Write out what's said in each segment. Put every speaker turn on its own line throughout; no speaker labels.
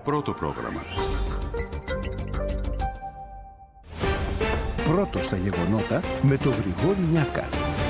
Πρώτο πρόγραμμα.
Πρώτο στα γεγονότα με τον Γρηγόρη Νιάκα.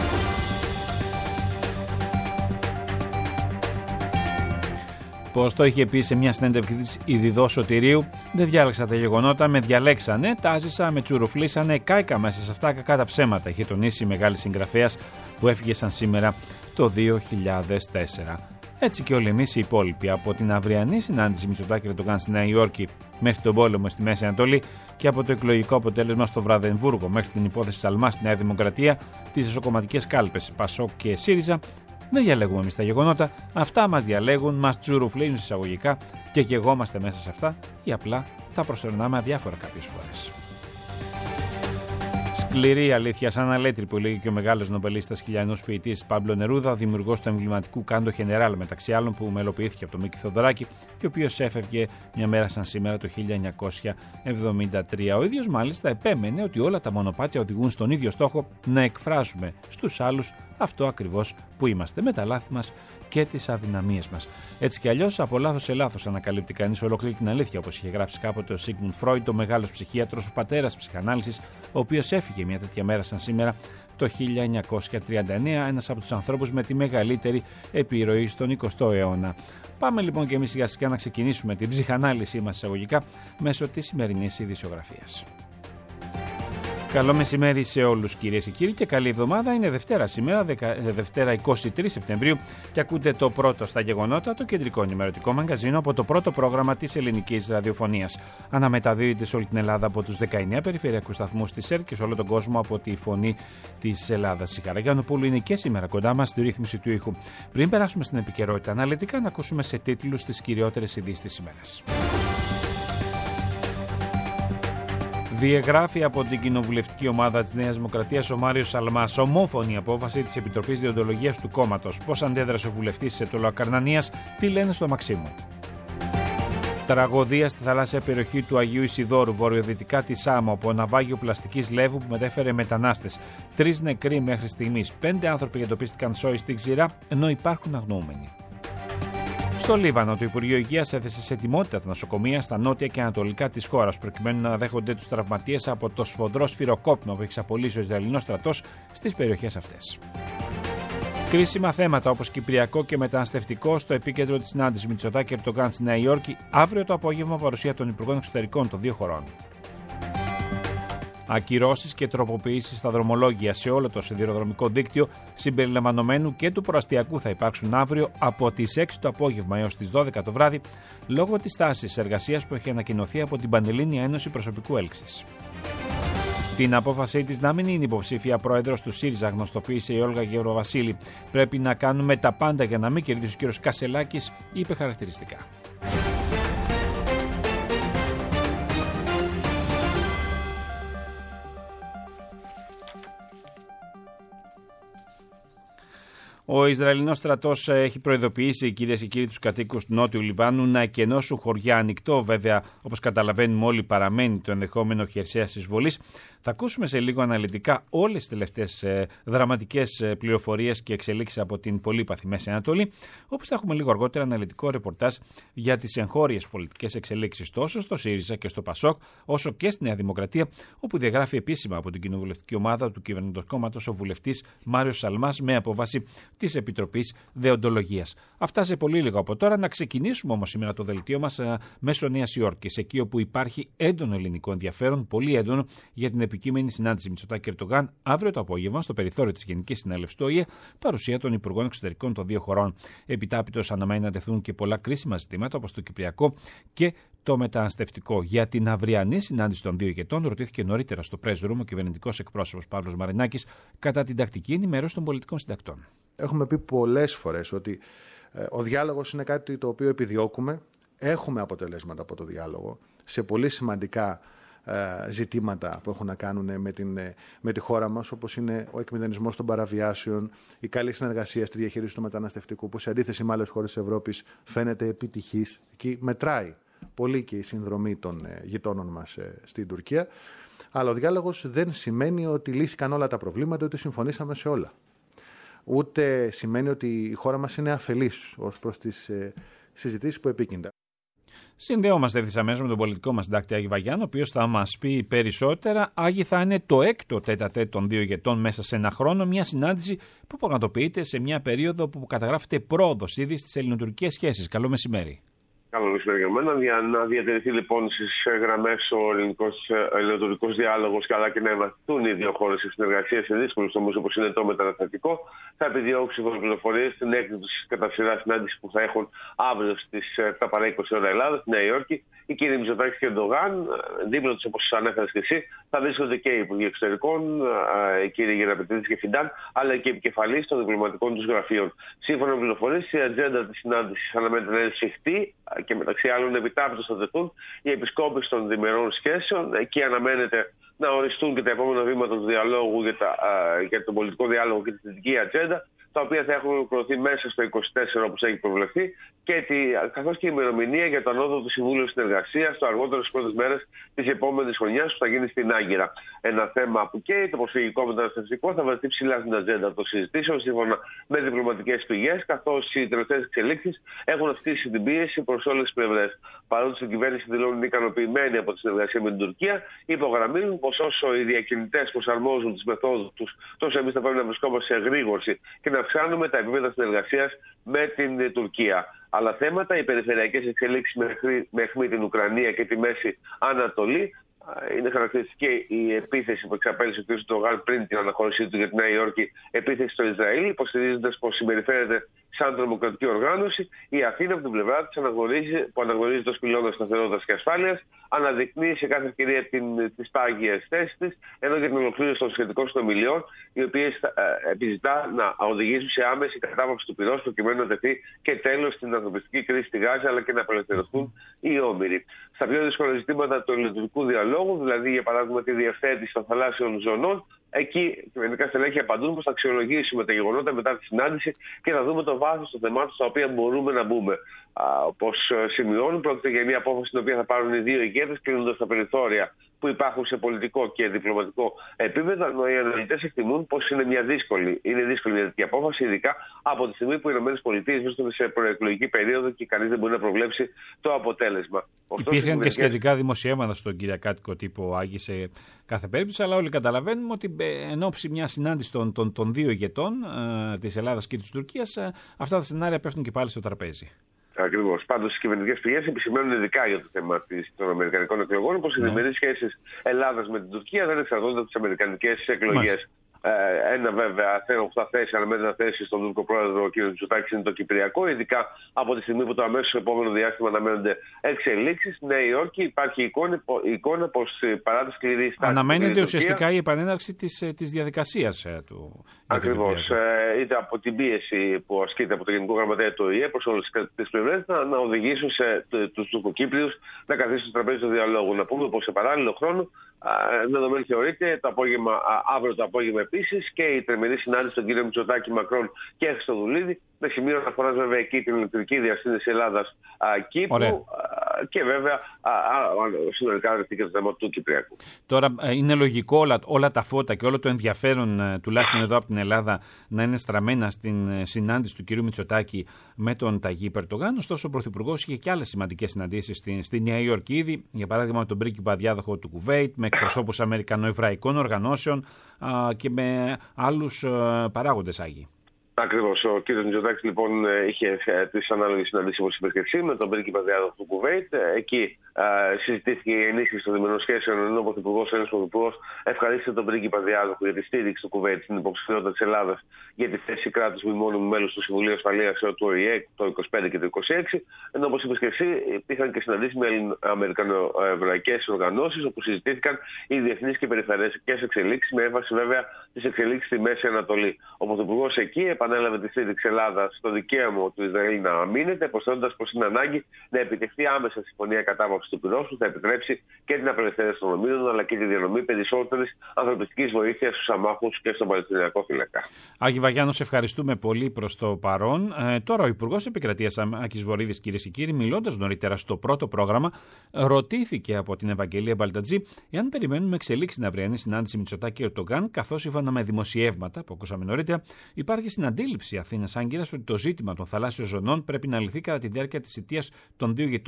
Πώς το είχε πει σε μια συνέντευξη της η Διδό Σωτηρίου, δεν διάλεξα τα γεγονότα, με διαλέξανε, τα άζησα, με τσουρουφλήσανε, κάηκα μέσα σε αυτά κακά τα ψέματα, είχε τονίσει η μεγάλη συγγραφέας που έφυγε σαν σήμερα το 2004. Έτσι και όλοι εμείς οι υπόλοιποι, από την αυριανή συνάντηση Μητσοτάκη Ερντογάν στη Νέα Υόρκη μέχρι τον πόλεμο στη Μέση Ανατολή και από το εκλογικό αποτέλεσμα στο Βραδεμβούργο μέχρι την υπόθεση Σαλμά στη Νέα Δημοκρατία, τις εσωκομματικές κάλπες Πασόκ και ΣΥΡΙΖΑ, δεν διαλέγουμε εμείς τα γεγονότα, αυτά μας διαλέγουν, μας τσουρουφλίζουν εισαγωγικά και γεγόμαστε μέσα σε αυτά ή απλά τα προσερνάμε αδιάφορα κάποιες φορές. Σκληρή αλήθεια, σαν αλέτρη που λέγει και ο μεγάλος νομπελίστας χιλιανός ποιητής Πάμπλο Νερούδα, ο δημιουργός του εμβληματικού Κάντο Χενεράλ μεταξύ άλλων που μελοποιήθηκε από τον Μίκη Θοδωράκη και ο οποίος έφευγε μια μέρα σαν σήμερα το 1973. Ο ίδιος μάλιστα επέμενε ότι όλα τα μονοπάτια οδηγούν στον ίδιο στόχο, να εκφράσουμε στους άλλους αυτό ακριβώς που είμαστε, με τα λάθη μας και τις αδυναμίες μας. Έτσι κι αλλιώς, από λάθος σε λάθος ανακαλύπτει κανείς ολόκληρη την αλήθεια, όπως είχε γράψει κάποτε ο Σίγμουντ Φρόιντ, ο μεγάλος ψυχίατρος, ο πατέρας ψυχανάλυσης, ο οποίος έφυγε μια τέτοια μέρα σαν σήμερα το 1939, ένας από τους ανθρώπους με τη μεγαλύτερη επιρροή στον 20ο αιώνα. Πάμε λοιπόν και εμείς σιγά σιγά να ξεκινήσουμε την ψυχανάλυσή μας εισαγωγικά μέσω της σημερινής ειδησιογραφίας. Καλό μεσημέρι σε όλους κυρίες και κύριοι και καλή εβδομάδα. Είναι Δευτέρα σήμερα, Δευτέρα 23 Σεπτεμβρίου και ακούτε το πρώτο στα γεγονότα, το κεντρικό ενημερωτικό μαγκαζίνο από το πρώτο πρόγραμμα της ελληνικής ραδιοφωνίας. Αναμεταδίδεται σε όλη την Ελλάδα από τους 19 περιφερειακούς σταθμούς της ΕΡΤ και σε όλο τον κόσμο από τη Φωνή της Ελλάδας. Η Χαραγιαννοπούλου είναι και σήμερα κοντά μας στη ρύθμιση του ήχου. Πριν περάσουμε στην επικαιρότητα αναλυτικά, να ακούσουμε σε τίτλους τις κυριότερες ειδήσεις της ημέρας. Διεγράφει από την κοινοβουλευτική ομάδα της Νέας Δημοκρατίας ο Μάριος Σαλμάς ομόφωνη απόφαση της Επιτροπής Διοντολογίας του κόμματος. Πώς αντέδρασε ο βουλευτής της Ετωλοακαρνανίας, τι λένε στο Μαξίμου. Τραγωδία στη θαλάσσια περιοχή του Αγίου Ισιδώρου, βορειοδυτικά της Σάμο, από ναυάγιο πλαστικής λεύου που μετέφερε μετανάστες. 3 νεκροί μέχρι στιγμής. 5 άνθρωποι εντοπίστηκαν σόι στην ξηρά, ενώ υπάρχουν αγνοούμενοι. Στο Λίβανο, το Υπουργείο Υγείας έθεσε σε ετοιμότητα τα νοσοκομεία στα νότια και ανατολικά της χώρας, προκειμένου να δέχονται τους τραυματίες από το σφοδρό σφυροκόπημα που έχει εξαπολύσει ο Ισραηλινός στρατός στις περιοχές αυτές. Κρίσιμα θέματα όπως κυπριακό και μεταναστευτικό στο επίκεντρο της συνάντησης Μητσοτάκη Ερντογάν στη Νέα Υόρκη, αύριο το απόγευμα παρουσία των Υπουργών Εξωτερικών των 2 χωρών. Ακυρώσεις και τροποποιήσεις στα δρομολόγια σε όλο το σιδηροδρομικό δίκτυο συμπεριλαμβανομένου και του προαστιακού θα υπάρξουν αύριο από τις 6 το απόγευμα έως τις 12 το βράδυ λόγω της τάσης εργασίας που έχει ανακοινωθεί από την Πανελλήνια Ένωση Προσωπικού Έλξης. Την απόφασή της να μην είναι υποψήφια πρόεδρος του ΣΥΡΙΖΑ γνωστοποίησε η Όλγα Γεροβασίλη. Πρέπει να κάνουμε τα πάντα για να μην κερδίσει ο κ. Κασελάκης, είπε χαρακτηριστικά. Ο Ισραηλινός στρατός έχει προειδοποιήσει, κυρίες και κύριοι, τους κατοίκους του Νότιου Λιβάνου να εκενώσουν χωριά. Ανοιχτό, βέβαια, όπως καταλαβαίνουμε όλοι, παραμένει το ενδεχόμενο χερσαίας εισβολής. Θα ακούσουμε σε λίγο αναλυτικά όλες τις τελευταίες δραματικές πληροφορίες και εξελίξεις από την πολύπαθη Μέση Ανατολή, όπως θα έχουμε λίγο αργότερα αναλυτικό ρεπορτάζ για τις εγχώριες πολιτικές εξελίξεις τόσο στο ΣΥΡΙΖΑ και στο ΠΑΣΟΚ, όσο και στη Νέα Δημοκρατία, όπου διαγράφει επίσημα από την κοινοβουλευτική ομάδα του κυβερνητικού κόμματος ο βουλευτής Μάριος Σαλμάς με απόφαση της Επιτροπής Δεοντολογίας. Αυτά σε πολύ λίγο από τώρα. Να ξεκινήσουμε όμως σήμερα το δελτίο μας μέσω Νέας Υόρκης, εκεί όπου υπάρχει έντονο ελληνικό ενδιαφέρον, πολύ έντονο, για την επικείμενη συνάντηση Μητσοτάκη Ερντογάν αύριο το απόγευμα στο περιθώριο της Γενικής Συνέλευσης του ΟΗΕ, παρουσία των Υπουργών Εξωτερικών των 2 χωρών. Επιτάπητος αναμένει να τεθούν και πολλά κρίσιμα ζητήματα όπως το κυπριακό και το μεταναστευτικό. Για την αυριανή συνάντηση των 2 ηγετών ρωτήθηκε νωρίτερα στο Press Room ο κυβερνητικός εκπρόσωπος Παύλος Μαρινάκης κατά την τακτική ενημέρωση των πολιτικών συντακτών.
Έχουμε πει πολλές φορές ότι ο διάλογος είναι κάτι το οποίο επιδιώκουμε. Έχουμε αποτελέσματα από το διάλογο σε πολύ σημαντικά ζητήματα που έχουν να κάνουν με τη χώρα μας, όπως είναι ο εκμηδενισμός των παραβιάσεων, η καλή συνεργασία στη διαχείριση του μεταναστευτικού, που σε αντίθεση με άλλες χώρες της Ευρώπης φαίνεται επιτυχής. Εκεί μετράει πολύ και η συνδρομή των γειτόνων μας στην Τουρκία. Αλλά ο διάλογος δεν σημαίνει ότι λύθηκαν όλα τα προβλήματα, ότι συμφωνήσαμε σε όλα. Ούτε σημαίνει ότι η χώρα μας είναι αφελής ως προς τις συζητήσεις που επίκυνται.
Συνδεόμαστε ευθύς αμέσως με τον πολιτικό μας συντάκτη Άγη Βαγιάννη, ο οποίος θα μας πει περισσότερα. Άγη, θα είναι το έκτο τέτα-τέτ των δύο ηγετών μέσα σε ένα χρόνο, μια συνάντηση που πραγματοποιείται σε μια περίοδο που καταγράφεται πρόοδος ήδη στις ελληνοτουρκικές σχέσεις. Καλό μεσημέρι.
Καλό μεσημέρι για μένα. Για να διατηρηθεί λοιπόν στις γραμμές ο ελληνοτουρκικός διάλογος, αλλά και να εμβαθυνθούν οι δύο χώρες σε συνεργασία σε δύσκολους τομείς όπως είναι το μεταναστευτικό, θα επιδιώξει οι πληροφορίες στην έκδοση κατά σειρά συνάντηση που θα έχουν αύριο στις 7 ώρα Ελλάδα, στη Νέα Υόρκη. Οι κύριοι Μητσοτάκης και Ερντογάν, δίπλα τους όπως ανέφερες και εσύ, θα βρίσκονται και οι Υπουργοί Εξωτερικών, οι κύριοι Γεραπετρίδης και Φιντάν, αλλά και οι επικεφαλείς των διπλωματικών τους γραφείων. Σύμφωνα με πληροφορίες, η ατζέντα της συνάντησης αναμένεται να είναι σφιχτή και μεταξύ άλλων επιτάπητος θα τεθούν η επισκόπηση των διμερών σχέσεων. Εκεί αναμένεται να οριστούν και τα επόμενα βήματα του διαλόγου για τον πολιτικό διάλογο και τη θετική ατζέντα, τα οποία θα έχουν ολοκληρωθεί μέσα στο 24 όπως έχει προβλεφθεί, καθώς και η ημερομηνία για το ανώτατο Συμβούλιο Συνεργασίας, το αργότερο στις πρώτες μέρες της επόμενης χρονιάς που θα γίνει στην Άγκυρα. Ένα θέμα που και το προσφυγικό μεταναστευτικό θα βρεθεί ψηλά στην ατζέντα των συζητήσεων, σύμφωνα με διπλωματικές πηγές, καθώς οι τελευταίες εξελίξεις έχουν αυξήσει την πίεση προς όλες τις πλευρές. Παρότι η κυβέρνηση δηλώνει ικανοποιημένη από τη συνεργασία με την Τουρκία, υπογραμμίζουν πως όσο οι διακινητές προσαρμόζουν τις μεθόδους τους, τόσο εμείς θα πρέπει να βρισκόμαστε σε εγρήγορση και να αυξάνουμε τα επίπεδα συνεργασίας με την Τουρκία. Άλλα θέματα, οι περιφερειακές εξελίξεις με αιχμή την Ουκρανία και τη Μέση Ανατολή. Είναι χαρακτηριστική η επίθεση που εξαπέλυσε ο κ. Ερντογάν πριν την αναχώρησή του για τη Νέα Υόρκη, επίθεση στο Ισραήλ, υποστηρίζοντας πως συμπεριφέρεται σαν τρομοκρατική οργάνωση. Η Αθήνα, από την πλευρά της, που αναγνωρίζεται ως πυλώνα σταθερότητας και ασφάλειας, αναδεικνύει σε κάθε ευκαιρία τις πάγιες θέσεις της, ενώ για την ολοκλήρωση των σχετικών συνομιλιών, οι οποίες επιζητά να οδηγήσουν σε άμεση κατάπαυση του πυρός, προκειμένου να τεθεί και τέλος στην ανθρωπιστική κρίση στη Γάζα, αλλά και να απελευθερωθούν οι όμηροι. Στα πιο δύσκολα ζητήματα του ελληνοτουρκικού διαλόγου, δηλαδή για παράδειγμα τη διευθέτηση των θαλάσσιων ζωνών, εκεί κυβερνητικά στελέχη απαντούν πως θα αξιολογήσουμε τα γεγονότα μετά τη συνάντηση και θα δούμε το βάθος των θεμάτων στα οποία μπορούμε να μπούμε. Όπως σημειώνουν, πρόκειται για μια απόφαση την οποία θα πάρουν οι δύο ηγέτες, κλείνοντας τα περιθώρια που υπάρχουν σε πολιτικό και διπλωματικό επίπεδο, ενώ οι αναλυτές εκτιμούν πως είναι δύσκολη μια τέτοια απόφαση, ειδικά από τη στιγμή που οι ΗΠΑ βρίσκονται σε προεκλογική περίοδο και κανείς δεν μπορεί να προβλέψει το αποτέλεσμα.
Υπήρχαν και σχετικά δημοσιεύματα στον κυριακάτικο τύπο Άγη σε κάθε περίπτωση, αλλά όλοι καταλαβαίνουμε ότι εν ώψη μια συνάντηση των δύο ηγετών της Ελλάδας και της Τουρκίας, αυτά τα σενάρια πέφτουν και πάλι στο τραπέζι.
Ακριβώς. Πάντως, οι κυβερνητικές πηγές επισημαίνουν ειδικά για το θέμα των αμερικανικών εκλογών, πως οι διμερείς σχέσεις Ελλάδας με την Τουρκία δεν εξαρτώνται από τις αμερικανικές εκλογές. Ένα βέβαια θέμα που θα θέσει, αναμένεται να θέσει στον Τούρκο πρόεδρο κ. Μητσοτάκη, είναι το Κυπριακό, ειδικά από τη στιγμή που το αμέσως επόμενο διάστημα αναμένονται εξελίξεις. Στη Νέα Υόρκη υπάρχει εικόνα πως παρά τη σκληρή στάση.
Αναμένεται ουσιαστικά η επανέναρξη της διαδικασίας του.
Ακριβώς. Είτε από την πίεση που ασκείται από το Γενικό Γραμματέα του ΟΗΕ προς όλες τις πλευρές να οδηγήσουν τους Τουρκοκύπριους να καθίσουν στο τραπέζι του διαλόγου. Να πούμε πως σε παράλληλο χρόνο, δεδομένου θεωρείται αύριο το απόγευμα επίσης και η τριμερή συνάντηση των κ. Μητσοτάκη, Μακρόν και Χριστοδουλίδη, με σημείο αναφοράς βέβαια εκεί την ηλεκτρική διασύνδεση Ελλάδας-Κύπρου και βέβαια συνολικά ρευτεί και το θέμα του Κυπριακού.
Τώρα είναι λογικό όλα τα φώτα και όλο το ενδιαφέρον, τουλάχιστον εδώ από την Ελλάδα, να είναι στραμμένα στην συνάντηση του κ. Μητσοτάκη με τον Ταγί Ερντογάν. Ωστόσο, ο Πρωθυπουργός είχε και άλλες σημαντικές συναντήσεις στη Νέα Υόρκη ήδη, για παράδειγμα με τον πρίγκιπα διάδοχο του Κουβέιτ, με εκπροσώπους αμερικανοεβραϊκών οργανώσεων και με άλλους παράγοντες, Άγιοι.
Ακριβώς. Ο κ. Μητσοτάκης λοιπόν είχε τις ανάλογες συναντήσεις, όπως είπε και εσύ, με τον πρίγκιπα διάδοχο του Κουβέιτ. Εκεί συζητήθηκε η ενίσχυση των διμερών σχέσεων, ενώ ο Πρωθυπουργός, ένας Πρωθυπουργός, ευχαρίστησε τον πρίγκιπα διάδοχο για τη στήριξη του Κουβέιτ στην υποψηφιότητα της Ελλάδας για τη θέση κράτους μη μόνιμου μέλους του Συμβουλίου Ασφαλείας του ΟΗΕ το 25 και το 26. Ενώ, όπως είπες και εσύ, υπήρχαν και συναντήσεις με αμερικανοεβραϊκές οργανώσεις, όπου συζητήθηκαν οι διεθνείς και περιφερειακές εξελίξεις, με έμφαση βέβαια τις εξελίξεις στη Μέση Ανατολή. Ο Πρωθυπουργός εκεί επανέλαβε τη στήριξη Ελλάδας στο δικαίωμα του Ισραήλ να αμήνεται, προσθέτοντας πως είναι ανάγκη να επιτευχθεί άμεσα συμφωνία κατάπαυσης του πυρός που θα επιτρέψει και την απελευθέρωση των ομίλων, αλλά και τη διανομή περισσότερης ανθρωπιστικής βοήθειας στους αμάχους και στον Παλαιστινιακό φύλακα.
Άγη Βαγιάννη, σε ευχαριστούμε πολύ προς το παρόν. Τώρα, ο Υπουργός Επικρατείας Άκης Βορίδης, κυρίες και κύριοι, μιλώντας νωρίτερα στο πρώτο πρόγραμμα, ρωτήθηκε από την Ευαγγελία Μπαλτατζή εάν περιμένουμε εξελίξει στην αυριανή συνάντηση Μητσοτάκη Ερντογάν, καθώς σύμφωνα με δημοσιεύματα που ακούσαμε νωρίτερα, υπάρχει στην αντίληψη Αθήνας Άγκυρας ότι το ζήτημα των θαλάσσιων ζωνών πρέπει να λυθεί κατά τη διάρκεια της θητείας των δύο ηγετών.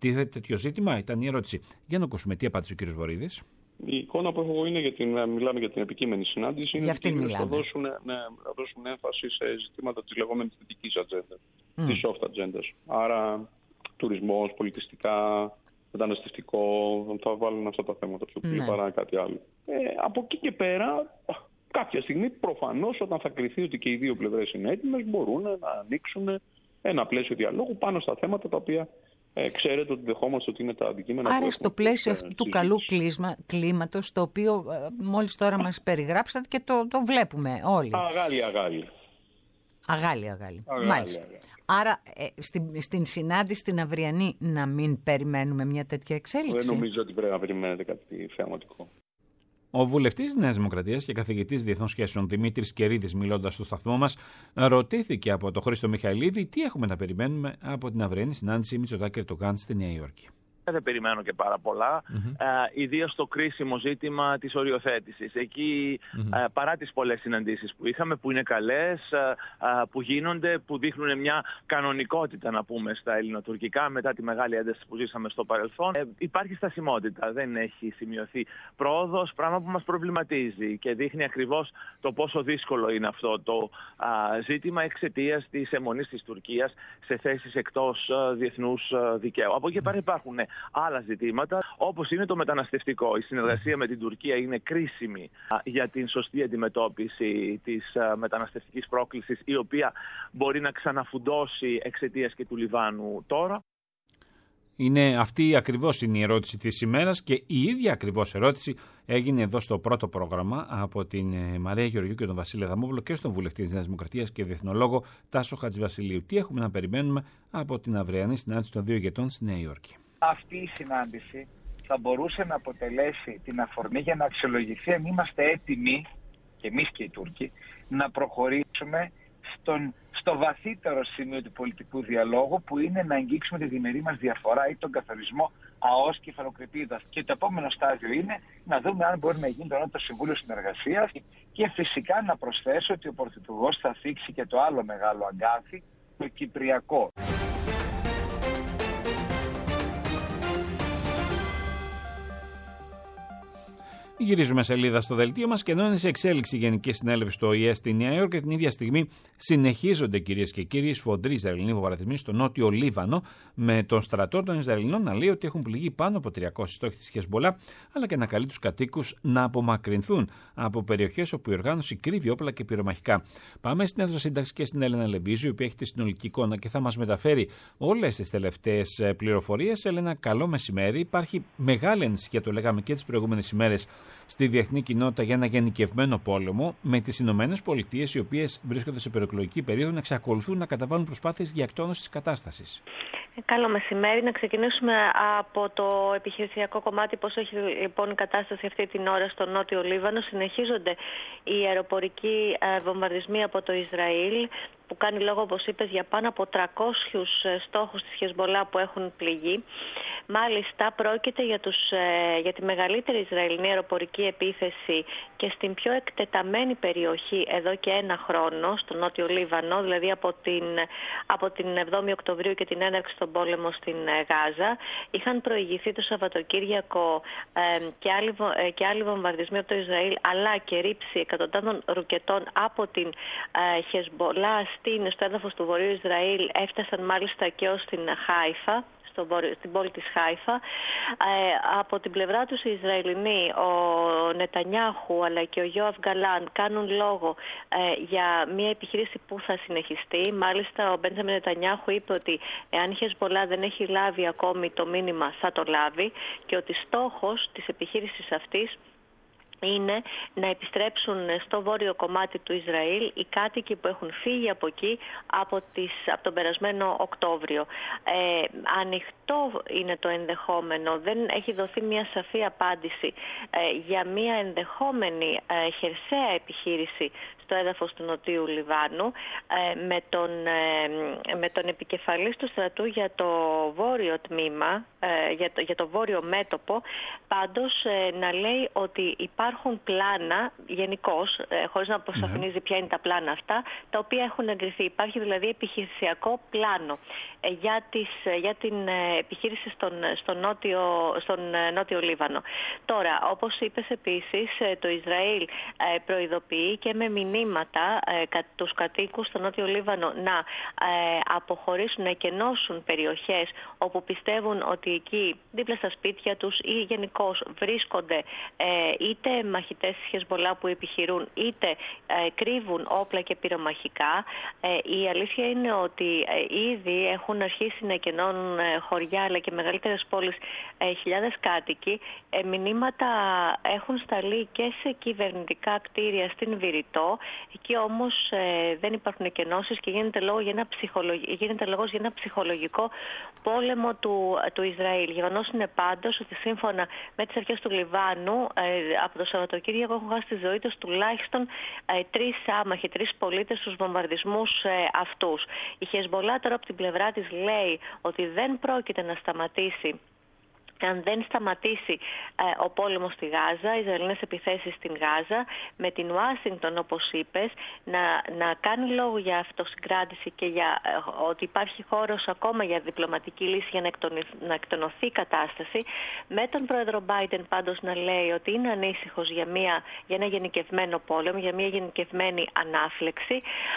τίθεται τέτοιο ζήτημα, ήταν η ερώτηση. Για να ακούσουμε τι απάντησε ο κ. Βορίδης.
Η εικόνα που έχω εγώ είναι μιλάμε για την επικείμενη συνάντηση. Είναι ότι θα δώσουν έμφαση σε ζητήματα της λεγόμενης θετικής ατζέντας, της soft ατζέντας. Άρα, τουρισμός, πολιτιστικά, μεταναστευτικό, θα βάλουν αυτά τα θέματα πιο πολύ παρά κάτι άλλο. Από εκεί και πέρα, κάποια στιγμή, προφανώς, όταν θα κριθεί ότι και οι δύο πλευρές είναι έτοιμες, μπορούν να ανοίξουν ένα πλαίσιο διαλόγου πάνω στα θέματα τα οποία ξέρετε ότι δεχόμαστε ότι είναι τα αντικείμενα.
Άρα στο πλαίσιο αυτού του καλού κλίματος, το οποίο μόλις τώρα μας περιγράψατε και το βλέπουμε όλοι. Αγάλι. Μάλιστα. Άρα στην συνάντηση την αυριανή να μην περιμένουμε μια τέτοια εξέλιξη.
Δεν νομίζω ότι πρέπει να περιμένετε κάτι θεαματικό.
Ο βουλευτής Νέας Δημοκρατίας και καθηγητής Διεθνών Σχέσεων Δημήτρης Κερίδης, μιλώντας στο σταθμό μας, ρωτήθηκε από τον Χρήστο Μιχαηλίδη τι έχουμε να περιμένουμε από την αυριανή συνάντηση Μητσοτάκη-Ερντογάν στη Νέα Υόρκη.
Δεν περιμένω και πάρα πολλά, ιδίως στο κρίσιμο ζήτημα της οριοθέτησης. Εκεί, παρά τις πολλές συναντήσεις που είχαμε, που είναι καλές, που γίνονται, που δείχνουν μια κανονικότητα, να πούμε, στα ελληνοτουρκικά, μετά τη μεγάλη ένταση που ζήσαμε στο παρελθόν, υπάρχει στασιμότητα. Δεν έχει σημειωθεί πρόοδος, πράγμα που μας προβληματίζει και δείχνει ακριβώς το πόσο δύσκολο είναι αυτό το ζήτημα εξαιτίας της αιμονής της Τουρκίας σε θέσεις εκτός διεθνούς δικαίου. Από εκεί πέρα υπάρχουν άλλα ζητήματα, όπως είναι το μεταναστευτικό. Η συνεργασία με την Τουρκία είναι κρίσιμη για την σωστή αντιμετώπιση της μεταναστευτικής πρόκλησης, η οποία μπορεί να ξαναφουντώσει εξαιτίας και του Λιβάνου τώρα.
Αυτή ακριβώς είναι η ερώτηση της ημέρας και η ίδια ακριβώς ερώτηση έγινε εδώ στο πρώτο πρόγραμμα από την Μαρία Γεωργιού και τον Βασίλη Αδαμόπουλο και στον βουλευτή της Νέας Δημοκρατίας και διεθνολόγο Τάσο Χατζηβασιλείου. Τι έχουμε να περιμένουμε από την αυριανή συνάντηση των δύο ηγετών στη Νέα Υόρκη.
Αυτή η συνάντηση θα μπορούσε να αποτελέσει την αφορμή για να αξιολογηθεί αν είμαστε έτοιμοι, και εμείς και οι Τούρκοι, να προχωρήσουμε στο βαθύτερο σημείο του πολιτικού διαλόγου, που είναι να αγγίξουμε τη διμερή μας διαφορά ή τον καθορισμό ΑΟΣ κεφαλοκρηπίδας. Και το επόμενο στάδιο είναι να δούμε αν μπορεί να γίνει το Συμβούλιο Συνεργασίας και φυσικά να προσθέσω ότι ο Πρωθυπουργός θα θίξει και το άλλο μεγάλο αγκάθι, το Κυπριακό.
Γυρίζουμε σελίδα στο δελτίο μας και ενώ είναι σε εξέλιξη η Γενική Συνέλευση του ΟΗΕ στη Νέα Υόρκη, την ίδια στιγμή συνεχίζονται, κυρίες και κύριοι, σφοδροί Ισραηλινοί βομβαρδισμοί στο νότιο Λίβανο, με τον στρατό των Ισραηλινών να λέει ότι έχουν πληγεί πάνω από 300 στόχοι της Χεσμολά, αλλά και να καλεί τους κατοίκους να απομακρυνθούν από περιοχές όπου η οργάνωση κρύβει όπλα και πυρομαχικά. Πάμε στην αίθουσα σύνταξη και στην Έλενα Λεμπίζου, η οποία έχει τη συνολική εικόνα και θα μας μεταφέρει όλες τις τελευταίες πληροφορίες. Έλενα, καλό μεσημέρι. Υπάρχει μεγάλη ανησυχία, το λέγαμε και τις προηγούμενες ημέρες, στη διεθνή κοινότητα για ένα γενικευμένο πόλεμο, με τις Ηνωμένες Πολιτείες, οι οποίες βρίσκονται σε προεκλογική περίοδο, να εξακολουθούν να καταβάλουν προσπάθειες για εκτόνωση της κατάστασης.
Καλό μεσημέρι. Να ξεκινήσουμε από το επιχειρησιακό κομμάτι. Πώς έχει λοιπόν η κατάσταση αυτή την ώρα στο νότιο Λίβανο. Συνεχίζονται οι αεροπορικοί βομβαρδισμοί από το Ισραήλ, που κάνει λόγο, όπως είπες, για πάνω από 300 στόχους της Χεσμολά που έχουν πληγεί. Μάλιστα, πρόκειται για τη μεγαλύτερη Ισραηλινή αεροπορική επίθεση και στην πιο εκτεταμένη περιοχή εδώ και ένα χρόνο, στο νότιο Λίβανο, δηλαδή από την 7η Οκτωβρίου και την έναρξη των πόλεμο στην Γάζα. Είχαν προηγηθεί το Σαββατοκύριακο και άλλοι βομβαρδισμοί από το Ισραήλ, αλλά και ρήψη εκατοντάδων ρουκετών από την Χεσμολά στο έδαφος του Βορείου Ισραήλ. Έφτασαν μάλιστα και ως την Χάιφα, στην πόλη της Χάιφα. Από την πλευρά τους οι Ισραηλινοί, ο Νετανιάχου αλλά και ο Γιώαβ Γκαλάντ, κάνουν λόγο για μια επιχείρηση που θα συνεχιστεί. Μάλιστα ο Μπέντζαμιν Νετανιάχου είπε ότι εάν η Χεσμολά δεν έχει λάβει ακόμη το μήνυμα, θα το λάβει, και ότι στόχος της επιχείρησης αυτής είναι να επιστρέψουν στο βόρειο κομμάτι του Ισραήλ οι κάτοικοι που έχουν φύγει από εκεί από τον περασμένο Οκτώβριο. Ανοιχτό είναι το ενδεχόμενο, δεν έχει δοθεί μια σαφή απάντηση για μια ενδεχόμενη χερσαία επιχείρηση στο έδαφος του Νοτιού Λιβάνου με τον επικεφαλής του στρατού για το βόρειο τμήμα, για το βόρειο μέτωπο, πάντως να λέει ότι υπάρχουν πλάνα γενικώς, χωρίς να αποσαφηνίζει ποια είναι τα πλάνα αυτά, τα οποία έχουν εγκριθεί. Υπάρχει δηλαδή επιχειρησιακό πλάνο για την επιχείρηση στον νότιο Λίβανο. Τώρα, όπως είπες επίσης, το Ισραήλ προειδοποιεί και με μηνύματα τους κατοίκους στο νότιο Λίβανο να αποχωρήσουν, να εκενώσουν περιοχές όπου πιστεύουν ότι εκεί δίπλα στα σπίτια τους ή γενικώς βρίσκονται είτε μαχητές της Χεσμολά που επιχειρούν, είτε κρύβουν όπλα και πυρομαχικά. Η αλήθεια είναι ότι ήδη έχουν αρχίσει να εκενώνουν χωριά αλλά και μεγαλύτερες πόλεις χιλιάδες κάτοικοι. Μηνύματα έχουν σταλεί και σε κυβερνητικά κτίρια στην Βηρητό. Εκεί όμως δεν υπάρχουν εκενώσεις και γίνεται λόγος για ένα ψυχολογικό πόλεμο του Ισραήλ. Γεγονός είναι πάντως ότι σύμφωνα με τις αρχές του Λιβάνου από το Σαββατοκύριακο έχουν χάσει τη ζωή τους τουλάχιστον 3 άμαχοι, 3 πολίτες στους βομβαρδισμούς αυτούς. Η Χεσμολά τώρα από την πλευρά της λέει ότι δεν πρόκειται να σταματήσει αν δεν σταματήσει ο πόλεμος στη Γάζα, οι Ισραηλινές επιθέσεις στην Γάζα, με την Ουάσιγκτον, όπως είπες, να κάνει λόγο για αυτοσυγκράτηση και για ότι υπάρχει χώρος ακόμα για διπλωματική λύση για να εκτονωθεί η κατάσταση, με τον πρόεδρο Biden πάντως να λέει ότι είναι ανήσυχος για ένα γενικευμένο πόλεμο, για μια γενικευμένη ανάφλεξη,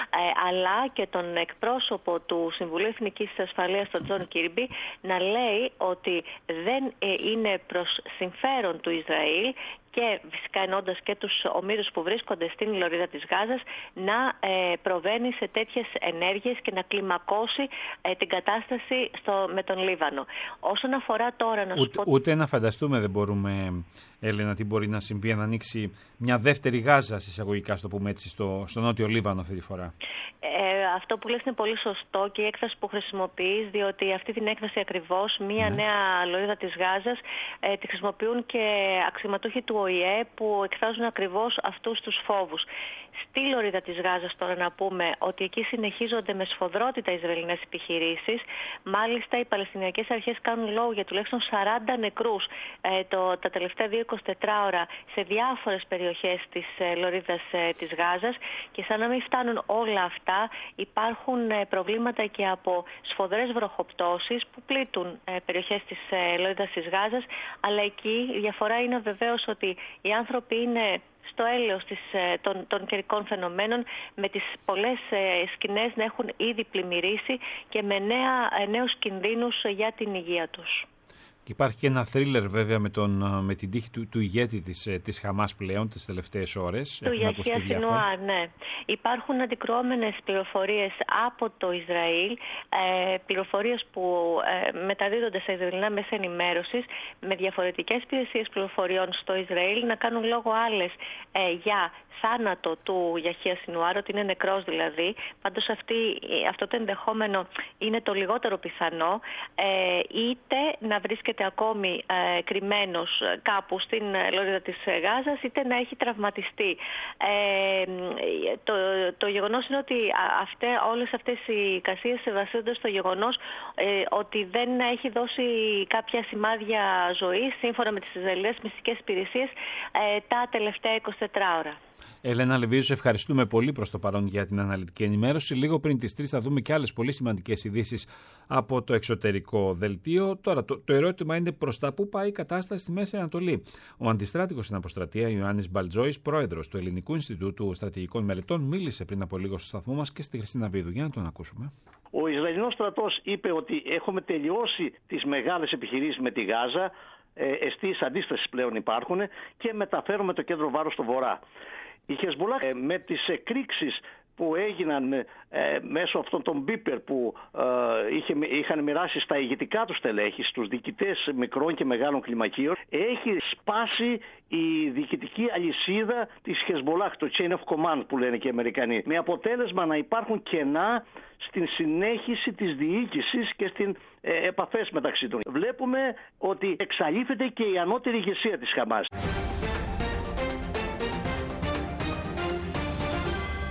αλλά και τον εκπρόσωπο του Συμβουλίου Εθνικής Ασφαλείας, τον Τζον Κίρμπι, να λέει ότι δεν είναι προς συμφέρον του Ισραήλ και φυσικά εννοώντας και τους ομήρους που βρίσκονται στην λωρίδα της Γάζας να προβαίνει σε τέτοιες ενέργειες και να κλιμακώσει την κατάσταση με τον Λίβανο. Όσον αφορά τώρα να σου πω...
Ούτε να φανταστούμε δεν μπορούμε, Έλενα, τι μπορεί να συμβεί να ανοίξει μια δεύτερη Γάζα, εισαγωγικά, στο πούμε έτσι, στο νότιο Λίβανο αυτή τη φορά.
Αυτό που λες είναι πολύ σωστό και η έκφραση που χρησιμοποιείς, διότι αυτή την έκφραση ακριβώς, μια νέα λωρίδα της Γάζας, τη χρησιμοποιούν και αξιωματούχοι του ΟΗΕ που εκφράζουν ακριβώς αυτούς τους φόβους. Στη λωρίδα της Γάζας τώρα να πούμε ότι εκεί συνεχίζονται με σφοδρότητα Ισραηλινές επιχειρήσεις. Μάλιστα οι Παλαιστινιακές αρχές κάνουν λόγο για τουλάχιστον 40 νεκρούς τα τελευταία 24 ώρα σε διάφορες περιοχές της λωρίδας της Γάζας, και σαν να μην φτάνουν όλα αυτά υπάρχουν προβλήματα και από σφοδρές βροχοπτώσεις που πλήττουν περιοχές της λωρίδας της Γάζας, αλλά εκεί η διαφορά είναι βεβαίως ότι οι άνθρωποι είναι στο έλεος των καιρικών φαινομένων, με τις πολλές σκηνές να έχουν ήδη πλημμυρίσει και με νέους κινδύνους για την υγεία τους.
Υπάρχει και ένα θρίλερ βέβαια με την τύχη του ηγέτη της Χαμάς πλέον τις τελευταίες ώρες.
Του Γιαχία Σινουάρ, ναι. Υπάρχουν αντικρουόμενες πληροφορίες από το Ισραήλ, πληροφορίες που μεταδίδονται σε Ισραηλινά μέσα ενημέρωσης, με διαφορετικές υπηρεσίες πληροφοριών στο Ισραήλ να κάνουν λόγο άλλες για θάνατο του Γιαχία Σινουάρ, ότι είναι νεκρός δηλαδή. Πάντως αυτό το ενδεχόμενο είναι το λιγότερο πιθανό, είτε να βρίσκεται ακόμη κρυμμένος κάπου στην λωρίδα της Γάζας, είτε να έχει τραυματιστεί. Το γεγονός είναι ότι όλες αυτές οι εικασίες βασίζονται στο γεγονός ότι δεν έχει δώσει κάποια σημάδια ζωής, σύμφωνα με τις Ισραηλινές μυστικές υπηρεσίες, τα τελευταία 24 ώρα.
Ελένα Λεβίου, σε ευχαριστούμε πολύ προς το παρόν για την αναλυτική ενημέρωση. Λίγο πριν τις 3 θα δούμε και άλλες πολύ σημαντικές ειδήσεις από το εξωτερικό δελτίο. Τώρα, το ερώτημα είναι προς τα πού πάει η κατάσταση στη Μέση Ανατολή. Ο αντιστράτηγος στην αποστρατεία Ιωάννης Μπαλτζόης, πρόεδρος του Ελληνικού Ινστιτούτου Στρατηγικών Μελετών, μίλησε πριν από λίγο στο σταθμό μας και στη Χριστίνα Βίδου. Για να τον ακούσουμε.
Ο Ισραηλινός στρατός είπε ότι έχουμε τελειώσει τις μεγάλες επιχειρήσεις με τη Γάζα, εστίες αντίστασης πλέον υπάρχουν και μεταφέρουμε το κέντρο βάρους στο βορρά. Η Χεσμολά με τις εκρήξεις που έγιναν μέσω αυτών των μπίπερ που είχαν μοιράσει στα ηγετικά του στελέχη, στους διοικητές μικρών και μεγάλων κλιμακίων, έχει σπάσει η διοικητική αλυσίδα της Χεσμολά, το chain of command που λένε και οι Αμερικανοί, με αποτέλεσμα να υπάρχουν κενά στην συνέχιση της διοίκησης και στην επαφές μεταξύ των. Βλέπουμε ότι εξαλείφεται και η ανώτερη ηγεσία της Χαμάς.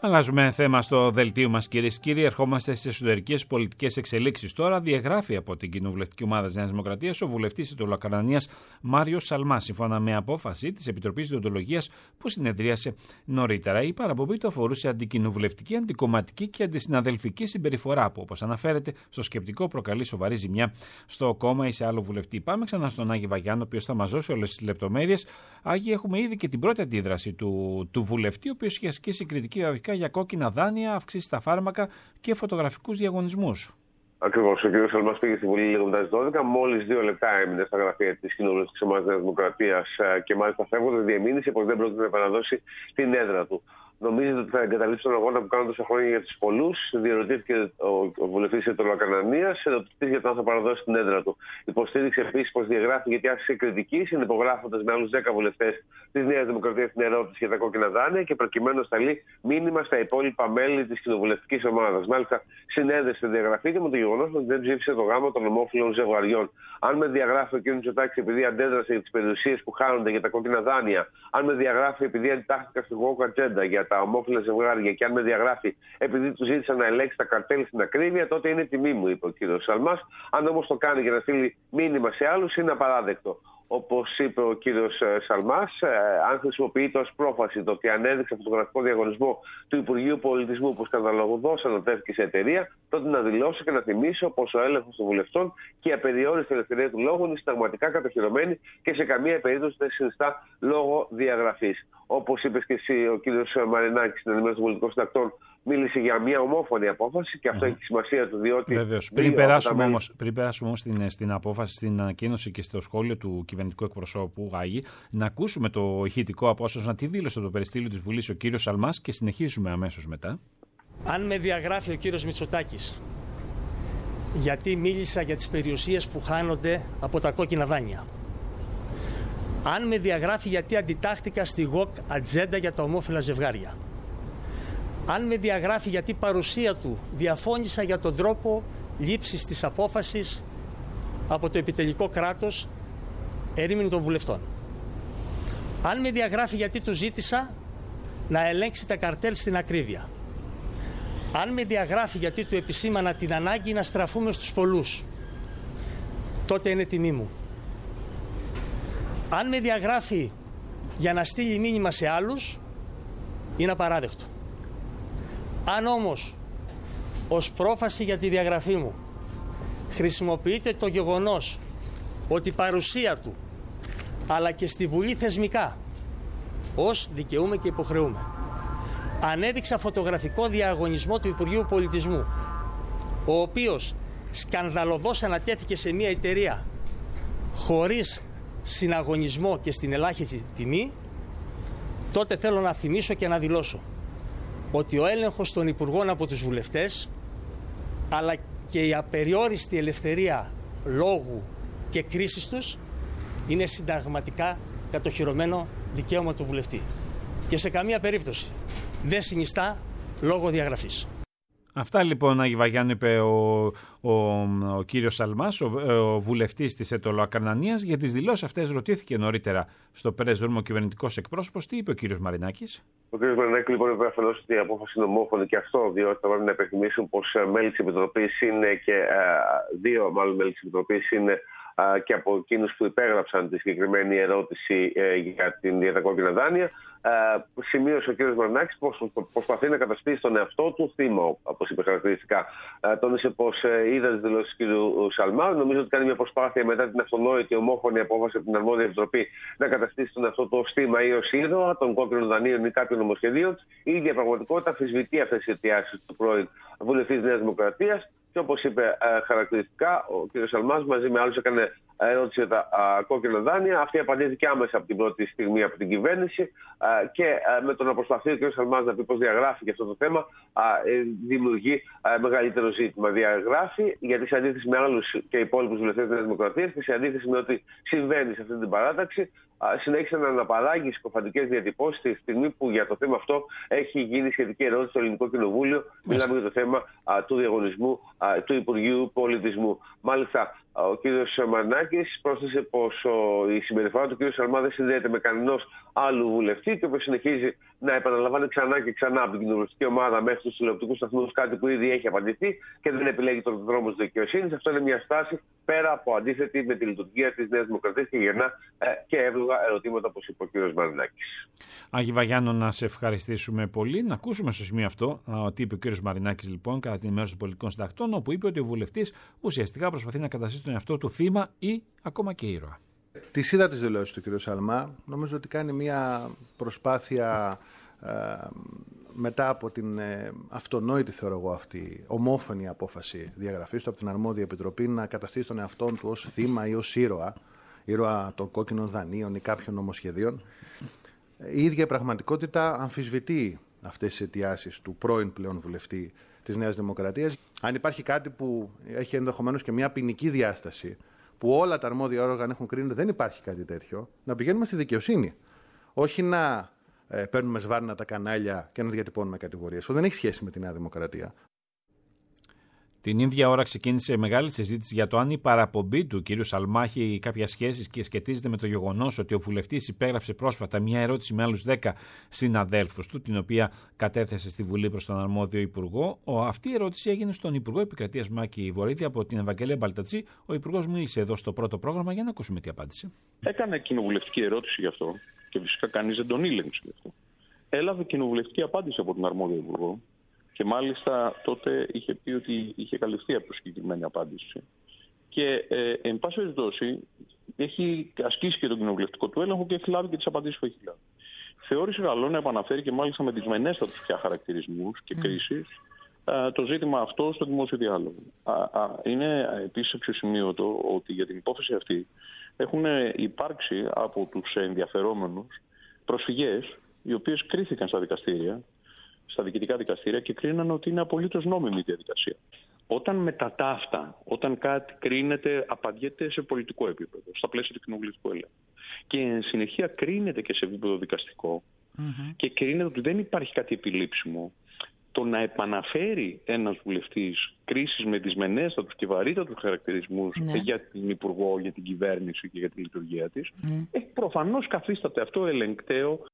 Αλλάζουμε θέμα στο δελτίο μας, κυρίες και κύριοι. Ερχόμαστε στις εσωτερικές πολιτικές εξελίξεις τώρα. Διαγράφει από την κοινοβουλευτική ομάδα της Νέας Δημοκρατίας ο βουλευτής Αιτωλοακαρνανίας Μάριος Σαλμάς, σύμφωνα με απόφαση της Επιτροπής Δεοντολογίας που συνεδρίασε νωρίτερα. Η παραπομπή του αφορούσε αντικοινοβουλευτική, αντικομματική και αντισυναδελφική συμπεριφορά που, όπως αναφέρεται στο σκεπτικό, προκαλεί σοβαρή ζημιά στο κόμμα ή σε άλλο βουλευτή. Πάμε ξανά στον Άγη Βαγιάννη, ο οποίος θα μας δώσει όλες τις λεπτομέρειες. Άγη, έχουμε ήδη και την πρώτη αντίδραση του βουλευτή, ο οποίος έχει ασκήσει κριτική για κόκκινα δάνεια, αυξήσει στα φάρμακα και φωτογραφικούς διαγωνισμούς.
Ακριβώς. Ο κ. Σαλμάς πήγε στη Βουλή λίγο μετά τις 12. Μόλις 2 λεπτά έμεινε στα γραφεία της κοινοβουλευτικής ομάδας Νέας Δημοκρατίας και μάλιστα φεύγοντας διεμήνυσε πως δεν πρόκειται να επαναδώσει την έδρα του. Νομίζετε ότι θα εγκαταλείψει τον αγώνα που κάνουν τόσα χρόνια για τους πολλούς? Διερωτήθηκε ο βουλευτής Αιτωλοακαρνανίας, ερωτητής για το αν θα παραδώσει την έδρα του. Υποστήριξε επίσης πως διαγράφει γιατί άσκησε κριτική, συνυπογράφοντας με άλλους 10 βουλευτές της Νέας Δημοκρατίας την ερώτηση για τα κόκκινα δάνεια και προκειμένου να σταλεί μήνυμα στα υπόλοιπα μέλη της κοινοβουλευτικής ομάδας. Μάλιστα, συνέδεσε τη διαγραφή του με το γεγονός ότι δεν ψήφισε το γάμο των ομόφυλων ζευγαριών. Αν με διαγράφει ο κ. Μητσοτάκης επειδή αντέδρασε για τις περιουσίες που χάνονται για τα κόκκινα δάνεια, αν με διαγράφει επειδή αντιτάχθηκα στη woke agenda για τα ομόφυλα ζευγάρια και αν με διαγράφει επειδή του ζήτησα να ελέγξει τα καρτέλ στην ακρίβεια, τότε είναι τιμή μου, είπε ο κ. Σαλμάς. Αν όμως το κάνει για να στείλει μήνυμα σε άλλους, είναι απαράδεκτο. Όπως είπε ο κύριος Σαλμάς, αν χρησιμοποιείται ως πρόφαση το ότι ανέδειξε φωτογραφικό διαγωνισμό του Υπουργείου Πολιτισμού που σκανδαλωδώς ανατέθηκε σε εταιρεία, τότε να δηλώσω και να θυμίσω πως ο έλεγχος των βουλευτών και η απεριόριστη ελευθερία του λόγου είναι συνταγματικά κατοχυρωμένη και σε καμία περίπτωση δεν συνιστά λόγο διαγραφής. Όπως είπε και εσύ, ο κύριος Μαρινάκης στην ενημέρωση των πολιτικών συντακτών μίλησε για μια ομόφωνη απόφαση και αυτό έχει τη σημασία του, διότι.
Βεβαίως. Πριν περάσουμε όμως στην απόφαση, στην ανακοίνωση και στο σχόλιο του κυβερνητικού εκπροσώπου Άγη, να ακούσουμε το ηχητικό απόσπασμα, τι δήλωσε το περιστήλιο της Βουλής ο κύριος Σαλμάς και συνεχίζουμε αμέσως μετά.
Αν με διαγράφει ο κύριος Μητσοτάκης γιατί μίλησα για τις περιουσίες που χάνονται από τα κόκκινα δάνεια, αν με διαγράφει γιατί αντιτάχθηκα στη woke ατζέντα για τα ομόφυλα ζευγάρια, αν με διαγράφει γιατί παρουσία του διαφώνησα για τον τρόπο λήψης της απόφασης από το επιτελικό κράτος ερήμην των βουλευτών, αν με διαγράφει γιατί του ζήτησα να ελέγξει τα καρτέλ στην ακρίβεια, αν με διαγράφει γιατί του επισήμανα την ανάγκη να στραφούμε στους πολλούς, τότε είναι τιμή μου. Αν με διαγράφει για να στείλει μήνυμα σε άλλους, είναι απαράδεκτο. Αν όμως ως πρόφαση για τη διαγραφή μου χρησιμοποιείται το γεγονός ότι η παρουσία του, αλλά και στη Βουλή θεσμικά, ως δικαιούμαι και υποχρεούμε, ανέδειξα φωτογραφικό διαγωνισμό του Υπουργείου Πολιτισμού, ο οποίος σκανδαλωδώς ανατέθηκε σε μια εταιρεία χωρίς συναγωνισμό και στην ελάχιστη τιμή, τότε θέλω να θυμίσω και να δηλώσω ότι ο έλεγχος των υπουργών από τους βουλευτές, αλλά και η απεριόριστη ελευθερία λόγου και κρίσης τους, είναι συνταγματικά κατοχυρωμένο δικαίωμα του βουλευτή και σε καμία περίπτωση δεν συνιστά λόγο διαγραφής.
Αυτά λοιπόν, Άγη Βαγιάννη, είπε ο κύριος Σαλμάς, ο βουλευτής της Αιτωλοακαρνανίας. Για τις δηλώσεις αυτές ρωτήθηκε νωρίτερα στο Press Room ο κυβερνητικός εκπρόσωπος. Τι είπε ο κύριος Μαρινάκης?
Ο κ. Μαρινάκη λοιπόν είπε αφενός ότι η απόφαση είναι ομόφωνη και αυτό, διότι θα πρέπει να υπενθυμίσουν πως μέλη της Επιτροπής είναι και δύο μάλλον μέλη της Επιτροπής είναι και από εκείνους που υπέγραψαν τη συγκεκριμένη ερώτηση για τα κόκκινα δάνεια. Σημείωσε ο κ. Μαρινάκης πως προσπαθεί να καταστήσει τον εαυτό του θύμα, όπως είπε χαρακτηριστικά. Τόνισε πως είδα τις δηλώσεις του κ. Σαλμά. Νομίζω ότι κάνει μια προσπάθεια μετά την αυτονόητη ομόφωνη απόφαση από την αρμόδια επιτροπή να καταστήσει τον εαυτό του ως θύμα ή ως ήρωα των κόκκινων δανείων ή κάποιων νομοσχεδίων. Η ίδια πραγματικότητα αμφισβητεί αυτές τις αιτιάσεις του πρώην βουλευτή της Νέας Δημοκρατίας. Και όπως είπε χαρακτηριστικά, ο κ. Σαλμάς μαζί με άλλους έκανε ερώτηση για τα κόκκινα δάνεια. Αυτή απαντήθηκε άμεσα από την πρώτη στιγμή από την κυβέρνηση και με το να προσπαθεί ο κ. Σαλμάς να πει πως διαγράφει και αυτό το θέμα δημιουργεί μεγαλύτερο ζήτημα. Διαγράφει γιατί σε αντίθεση με άλλους και υπόλοιπους βουλευτές της Νέας Δημοκρατίας και σε αντίθεση με ό,τι συμβαίνει σε αυτή την παράταξη, συνέχισε να αναπαράγει συκοφαντικές διατυπώσεις τη στιγμή που για το θέμα αυτό έχει γίνει σχετική ερώτηση στο Ελληνικό Κοινοβούλιο. Μιλάμε για το θέμα του διαγωνισμού του Υπουργείου Πολιτισμού. Μάλιστα, ο κ. Μαρινάκης πρόσθεσε πως η συμπεριφορά του κ. Σαλμά δεν συνδέεται με κανένας άλλου βουλευτή και όπως συνεχίζει να επαναλαμβάνει ξανά και ξανά από την κοινοβουλευτική ομάδα μέχρι στους τηλεοπτικούς σταθμούς κάτι που ήδη έχει απαντηθεί και δεν επιλέγει τον δρόμο της δικαιοσύνης. Αυτό είναι μια στάση πέρα από αντίθετη με τη λειτουργία της Νέας Δημοκρατίας και γεννά και εύλογα ερωτήματα, όπως είπε ο κ. Μαρινάκης.
Άγη Βαγιάννο, να σε ευχαριστήσουμε πολύ. Να ακούσουμε στο σημείο αυτό ότι είπε ο κ. Μαρινάκης λοιπόν κατά την ενημέρωση των πολιτικών συντακτών, όπου είπε ότι ο βουλευτής ουσιαστικά προσπαθεί να καταστήσει τον εαυτό του θύμα ή ακόμα και ήρωα.
Τη είδα τις δηλώσεις του κ. Σαλμά. Νομίζω ότι κάνει μια προσπάθεια μετά από την αυτονόητη, θεωρώ εγώ, αυτή ομόφωνη απόφαση διαγραφής του από την αρμόδια επιτροπή να καταστήσει τον εαυτό του ως θύμα ή ως ήρωα των κόκκινων δανείων ή κάποιων νομοσχεδίων. Η ίδια πραγματικότητα αμφισβητεί αυτές τις αιτιάσεις του πρώην πλέον βουλευτή της Νέας Δημοκρατίας. Αν υπάρχει κάτι που έχει ενδεχομένως και μια ποινική διάσταση, που όλα τα αρμόδια όργανα έχουν κρίνει ότι δεν υπάρχει κάτι τέτοιο, να πηγαίνουμε στη δικαιοσύνη. Όχι να παίρνουμε σβάρνα τα κανάλια και να διατυπώνουμε κατηγορίες. Αυτό δεν έχει σχέση με τη Νέα Δημοκρατία.
Την ίδια ώρα ξεκίνησε μεγάλη συζήτηση για το αν η παραπομπή του κ. Σαλμά έχει κάποια σχέση και σχετίζεται με το γεγονός ότι ο βουλευτής υπέγραψε πρόσφατα μια ερώτηση με άλλους 10 συναδέλφους του, την οποία κατέθεσε στη Βουλή προς τον αρμόδιο Υπουργό. Αυτή η ερώτηση έγινε στον Υπουργό Επικρατείας Μάκη Βορίδη από την Ευαγγελία Μπαλτατσή. Ο Υπουργός μίλησε εδώ στο πρώτο πρόγραμμα για να ακούσουμε τι απάντησε.
Έκανε κοινοβουλευτική ερώτηση γι' αυτό και φυσικά κανείς δεν τον ήλεγξε γι' αυτό. Έλαβε κοινοβουλευτική απάντηση από τον αρμόδιο Υπουργό. Και μάλιστα τότε είχε πει ότι είχε καλυφθεί από τη συγκεκριμένη απάντηση. Και εν πάση περιπτώσει έχει ασκήσει και τον κοινοβουλευτικό του έλεγχο και έχει λάβει και τις απαντήσεις που έχει λάβει. Θεώρησε καλό να επαναφέρει και μάλιστα με δυσμενέστατους πια χαρακτηρισμούς και κρίσεις το ζήτημα αυτό στο δημόσιο διάλογο. Είναι επίσης αξιοσημείωτο ότι για την υπόθεση αυτή έχουν υπάρξει από τους ενδιαφερόμενους προσφυγές οι οποίες κρίθηκαν στα δικαστήρια, στα διοικητικά δικαστήρια και κρίνανε ότι είναι απολύτως νόμιμη η διαδικασία. Όταν μετά τα αυτά, όταν κάτι κρίνεται, απαντιέται σε πολιτικό επίπεδο, στα πλαίσια του κοινοβουλευτικού ελέγχου, και εν συνεχεία κρίνεται και σε επίπεδο δικαστικό και κρίνεται ότι δεν υπάρχει κάτι επιλήψιμο, το να επαναφέρει ένας βουλευτής κρίσεις με δυσμενέστατους και βαρύτατους χαρακτηρισμούς για την Υπουργό, για την κυβέρνηση και για τη λειτουργία της, προφανώς καθίσταται αυτό ελεγκταίο.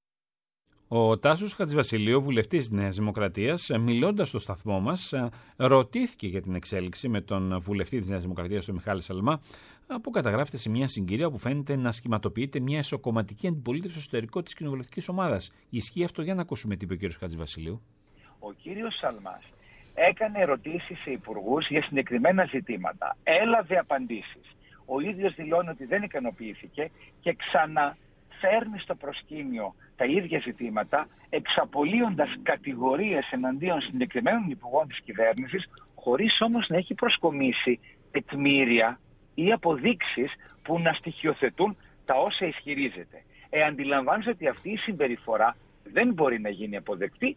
Ο Τάσος Χατζηβασιλείου, βουλευτής της Νέας Δημοκρατίας, μιλώντας στο σταθμό μας, ρωτήθηκε για την εξέλιξη με τον βουλευτή της Νέας Δημοκρατίας, τον Μιχάλη Σαλμά, που καταγράφεται σε μια συγκυρία που φαίνεται να σχηματοποιείται μια εσωκομματική αντιπολίτευση στο εσωτερικό της κοινοβουλευτικής ομάδας. Ισχύει αυτό? Για να ακούσουμε τι είπε ο κ. Χατζηβασιλείου.
Ο κύριος Σαλμάς έκανε ερωτήσεις σε υπουργούς για συγκεκριμένα ζητήματα. Έλαβε απαντήσεις. Ο ίδιος δηλώνει ότι δεν ικανοποιήθηκε και ξανά φέρνει στο προσκήνιο τα ίδια ζητήματα, εξαπολύοντας κατηγορίες εναντίον συγκεκριμένων υπουργών της κυβέρνησης, χωρίς όμως να έχει προσκομίσει τεκμήρια ή αποδείξεις που να στοιχειοθετούν τα όσα ισχυρίζεται. Αντιλαμβάνεστε ότι αυτή η συμπεριφορά δεν μπορεί να γίνει αποδεκτή.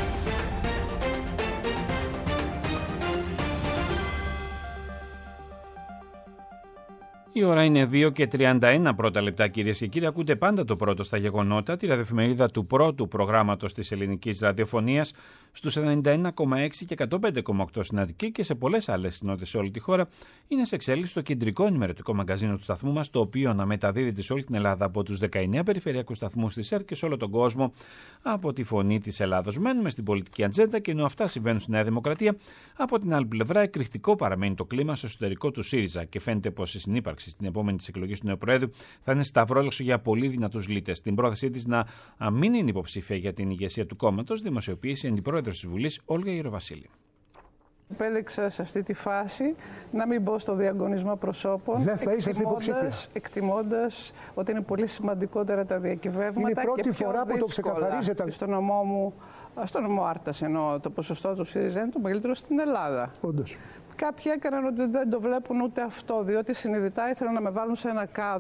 Η ώρα είναι 2:31 πρώτα λεπτά, κυρίες και κύριοι. Ακούτε πάντα το πρώτο στα γεγονότα, τη ραδιοφημερίδα του πρώτου προγράμματος της ελληνικής ραδιοφωνίας, στους 91,6 και 105,8 στην Αττική και σε πολλές άλλες συνότητες σε όλη τη χώρα. Είναι σε εξέλιξη το κεντρικό ενημερωτικό μαγκαζίνο του σταθμού μας, το οποίο αναμεταδίδεται σε όλη την Ελλάδα από τους 19 περιφερειακούς σταθμούς της ΕΡΤ και σε όλο τον κόσμο από τη Φωνή της Ελλάδος. Μένουμε στην πολιτική ατζέντα και ενώ αυτά συμβαίνουν στη Νέα Δημοκρατία, από την άλλη πλευρά εκρηκτικό παραμένει το κλίμα στο εσωτερικό του ΣΥΡΙΖΑ και φαίνεται πως η συνύπαρξη στην επόμενη της εκλογής του νέου Προέδρου θα είναι σταυρόλεξο για πολύ δυνατούς λύτες. Την πρόθεσή της να μην είναι υποψήφια για την ηγεσία του κόμματος δημοσιοποίησε η αντιπρόεδρος της Βουλής, Όλγα Γεροβασίλη.
Επέλεξα σε αυτή τη φάση να μην μπω στο διαγωνισμό προσώπων.
Δεν θα είσαστε υποψήφια.
Εκτιμώντας ότι είναι πολύ σημαντικότερα τα διακυβεύματα.
Είναι η πρώτη φορά που το ξεκαθαρίζετε.
Στο νομό μου, στο νομό Άρτας, ενώ το ποσοστό του ΣΥΡΙΖΑ είναι το μεγαλύτερο στην Ελλάδα.
Όντως.
Κάποιοι έκαναν ότι δεν το βλέπουν ούτε αυτό, διότι συνειδητά ήθελαν να με βάλουν σε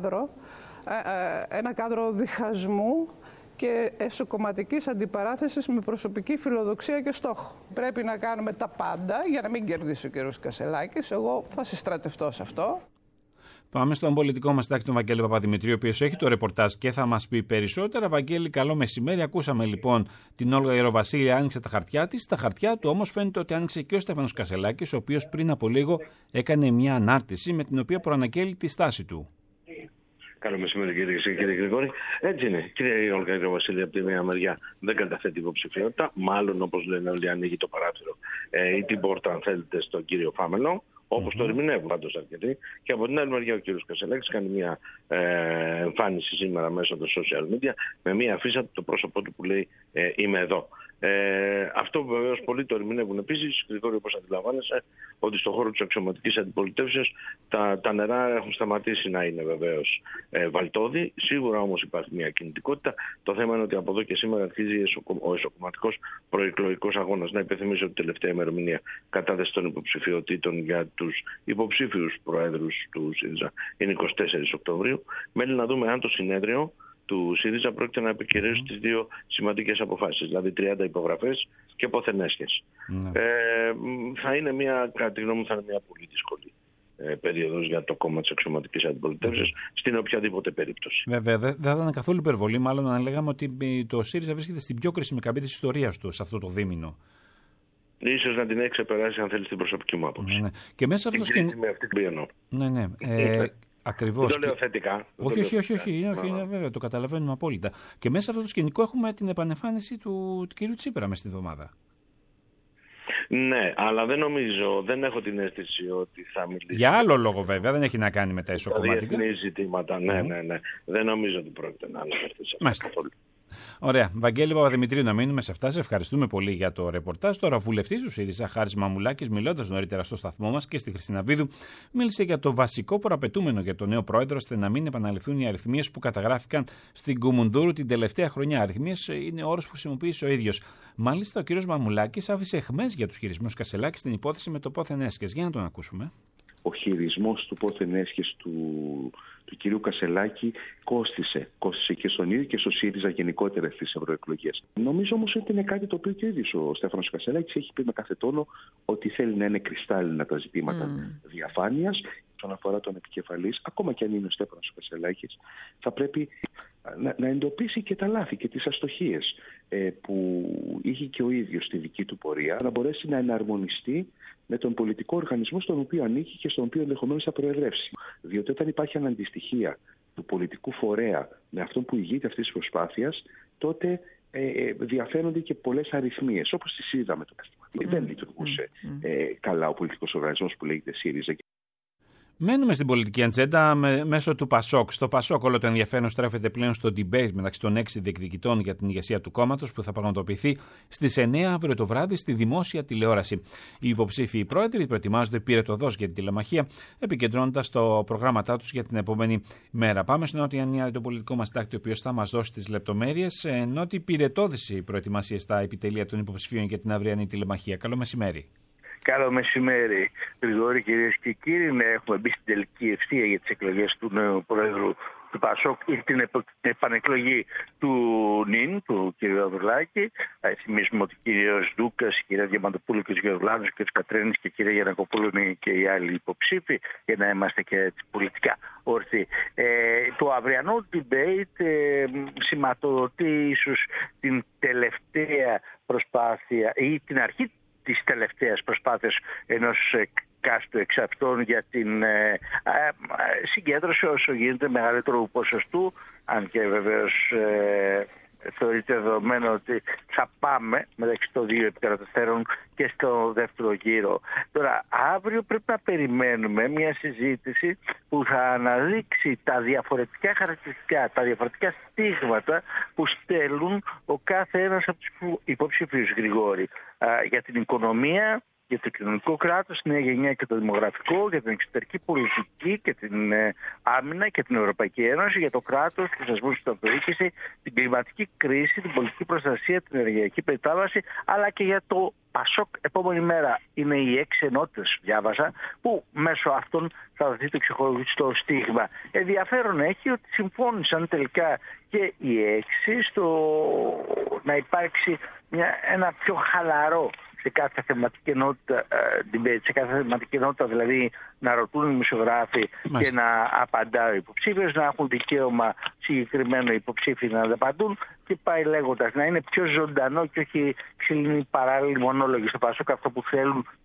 ένα κάδρο διχασμού και εσωκομματικής αντιπαράθεσης με προσωπική φιλοδοξία και στόχο. Πρέπει να κάνουμε τα πάντα για να μην κερδίσει ο κ. Κασελάκης. Εγώ θα συστρατευτώ σε αυτό.
Πάμε στον πολιτικό μας συντάκτη, τον Βαγγέλη Παπαδημητρίου, ο οποίος έχει το ρεπορτάζ και θα μας πει περισσότερα. Βαγγέλη, καλό μεσημέρι. Ακούσαμε λοιπόν την Όλγα Γεροβασίλη, άνοιξε τα χαρτιά της. Στα χαρτιά του όμως φαίνεται ότι άνοιξε και ο Στέφανος Κασελάκης, ο οποίος πριν από λίγο έκανε μια ανάρτηση με την οποία προαναγγέλει τη στάση του.
Καλό μεσημέρι, κύριε Γρηγόρη. Έτσι είναι. Κύριε Ολγά Βασίλη, από τη μία μεριά δεν καταθέτει υποψηφιότητα. Μάλλον, όπως λένε όλοι, ανοίγει το παράθυρο ή την πόρτα, αν θέλετε, στον κύριο Φάμελο. Όπως το ερμηνεύουν πάντως αρκετοί. Και από την άλλη μεριά ο κύριος Κασελάκης κάνει μια εμφάνιση σήμερα μέσω των social media με μια αφίσα από το πρόσωπό του που λέει «Είμαι εδώ». Αυτό βεβαίως πολλοί το ερμηνεύουν επίσης, Γρηγόρη, όπως αντιλαμβάνεσαι, ότι στον χώρο της αξιωματικής αντιπολιτεύσεως τα νερά έχουν σταματήσει να είναι βεβαίως βαλτόδι. Σίγουρα όμως υπάρχει μια κινητικότητα. Το θέμα είναι ότι από εδώ και σήμερα αρχίζει ο εσωκομματικός προεκλογικός αγώνας. Να υπενθυμίσω ότι η τελευταία ημερομηνία κατάθεση των υποψηφιότητων για τους υποψήφιους προέδρους του ΣΥΡΙΖΑ είναι 24 Οκτωβρίου. Μένει να δούμε αν το συνέδριο του ΣΥΡΙΖΑ πρόκειται να επικυρώσει τις δύο σημαντικές αποφάσεις, δηλαδή 30 υπογραφές και ποθενέσχες. Θα είναι κατά τη γνώμη μου, θα είναι μια πολύ δύσκολη περίοδος για το κόμμα της αξιωματικής αντιπολιτεύσεως στην οποιαδήποτε περίπτωση.
Βέβαια, δεν θα ήταν καθόλου υπερβολή, μάλλον αν λέγαμε ότι το ΣΥΡΙΖΑ βρίσκεται στην πιο κρίσιμη καμπή της ιστορίας του σε αυτό το δίμηνο.
Ίσως να την έχει ξεπεράσει, αν θέλει, την προσωπική μου άποψη.
Ναι. Και μέσα αυτό
με αυτή την εννοώ.
Ναι. Ακριβώς.
Δεν το λέω θετικά.
Όχι, είναι βέβαια, το καταλαβαίνουμε απόλυτα. Και μέσα σε αυτό το σκηνικό έχουμε την επανεμφάνιση του κυρίου Τσίπρα μες στη εβδομάδα.
Ναι, αλλά δεν έχω την αίσθηση ότι θα μιλήσει.
Για άλλο λόγο βέβαια, δεν έχει να κάνει με τα ισοκομματικά.
Διεθνή ζητήματα, ναι. Δεν νομίζω ότι πρόκειται να αναφερθεί σε αυτό καθόλου.
Ωραία. Βαγγέλη Παπαδημητρίου, να μείνουμε σε αυτά. Σε ευχαριστούμε πολύ για το ρεπορτάζ. Τώρα, βουλευτής του ΣΥΡΙΖΑ, Χάρης Μαμουλάκης, μιλώντας νωρίτερα στο σταθμό μας και στη Χριστίνα Βίδου, μίλησε για το βασικό προαπαιτούμενο για τον νέο πρόεδρο, ώστε να μην επαναληφθούν οι αριθμίες που καταγράφηκαν στην Κουμουνδούρου την τελευταία χρονιά. Αριθμίες είναι όρος που χρησιμοποίησε ο ίδιος. Μάλιστα, ο κ. Μαμουλάκης άφησε εχμές για τους χειρισμούς Κασελάκη στην υπόθεση με το πόθεν έσχες. Για να τον ακούσουμε.
Ο χειρισμός του πόθεν έσχες του κυρίου Κασελάκη κόστισε και στον ίδιο και στο ΣΥΡΙΖΑ γενικότερα στις ευρωεκλογές. Νομίζω όμως ότι είναι κάτι το οποίο και ο ίδιος ο Στέφανος Κασελάκης έχει πει με κάθε τόνο ότι θέλει να είναι κρυστάλλινα τα ζητήματα διαφάνειας. Όσον αφορά τον επικεφαλής, ακόμα και αν είναι ο Στέφανος Κασελάκης, θα πρέπει να εντοπίσει και τα λάθη και τις αστοχίες που είχε και ο ίδιος στη δική του πορεία, να μπορέσει να εναρμονιστεί με τον πολιτικό οργανισμό στον οποίο ανήκει και στον οποίο ενδεχομένως θα προεδρεύσει. Διότι όταν υπάρχει αναντιστοιχεία του πολιτικού φορέα με αυτόν που ηγείται αυτής της προσπάθειας, τότε διαφαίνονται και πολλές αριθμίες, όπως τις είδαμε το κατάστημα. Δεν λειτουργούσε καλά ο πολιτικός οργανισμός που λέγεται ΣΥΡΙΖΑ.
Μένουμε στην πολιτική ατζέντα μέσω του ΠΑΣΟΚ. Στο ΠΑΣΟΚ όλο το ενδιαφέρον στρέφεται πλέον στο debate μεταξύ των 6 διεκδικητών για την ηγεσία του κόμματος που θα πραγματοποιηθεί στις 9 αύριο το βράδυ στη δημόσια τηλεόραση. Οι υποψήφιοι πρόεδροι προετοιμάζονται πυρετωδώς για την τηλεμαχία, επικεντρώνοντας το προγράμματά τους για την επόμενη μέρα. Πάμε στην Νότια Νέα, το πολιτικό μας συντάκτη, ο οποίος θα μας δώσει τις λεπτομέρειες. Νότι πυρετώδης οι προετοιμασίες στα επιτελεία των υποψηφίων για την αυριανή τηλεμαχία. Καλό μεσημέρι.
Καλό μεσημέρι, Γρηγόρη, κυρίες και κύριοι. Έχουμε μπει στην τελική ευθεία για τις εκλογές του νέου πρόεδρου του ΠΑΣΟΚ ή την επανεκλογή του ΝΙΝ, του κ. Ανδρουλάκη. Θυμίζουμε ότι ο κ. Δούκας, η κ. Διαμαντοπούλου και ο κ. Βλάνος και ο κ. Κατρένης και η κ. Γιαννακοπούλου είναι και οι άλλοι υποψήφοι, για να είμαστε και πολιτικά ορθοί. Το αυριανό debate σηματοδοτεί ίσως την τελευταία προσπάθεια ή την αρχή της τελευταίας προσπάθειας ενός κάστου εξ αυτών για την συγκέντρωση όσο γίνεται μεγαλύτερου ποσοστού, αν και βεβαίως θεωρείται δεδομένο ότι θα πάμε μεταξύ των δύο επικρατευτέρων και στο δεύτερο γύρο. Τώρα, αύριο πρέπει να περιμένουμε μια συζήτηση που θα αναδείξει τα διαφορετικά χαρακτηριστικά, τα διαφορετικά στίγματα που στέλνουν ο κάθε ένας από τους υποψηφίους, Γρηγόρη, για την οικονομία, για το κοινωνικό κράτος, τη νέα γενιά και το δημογραφικό, για την εξωτερική πολιτική και την άμυνα και την Ευρωπαϊκή Ένωση, για το κράτος, τους θεσμούς στην αυτοδιοίκηση, την κλιματική κρίση, την πολιτική προστασία, την ενεργειακή μετάβαση, αλλά και για το ΠΑΣΟΚ. Επόμενη μέρα είναι οι 6 ενότητες, διάβασα, που μέσω αυτών θα δοθεί το ξεχωριστό στίγμα. Ενδιαφέρον έχει ότι συμφώνησαν τελικά και οι 6 στο να υπάρξει ένα πιο χαλαρό σε κάθε θεματική ενότητα, σε κάθε θεματική ενότητα, δηλαδή να ρωτούν οι δημοσιογράφοι και να απαντά ο υποψήφιος, να έχουν δικαίωμα συγκεκριμένο υποψήφοι να απαντούν και πάει λέγοντας, να είναι πιο ζωντανό και όχι ξυλινή παράλληλη μονόλογη στο ΠΑΣΟΚ, αυτό που θέλουν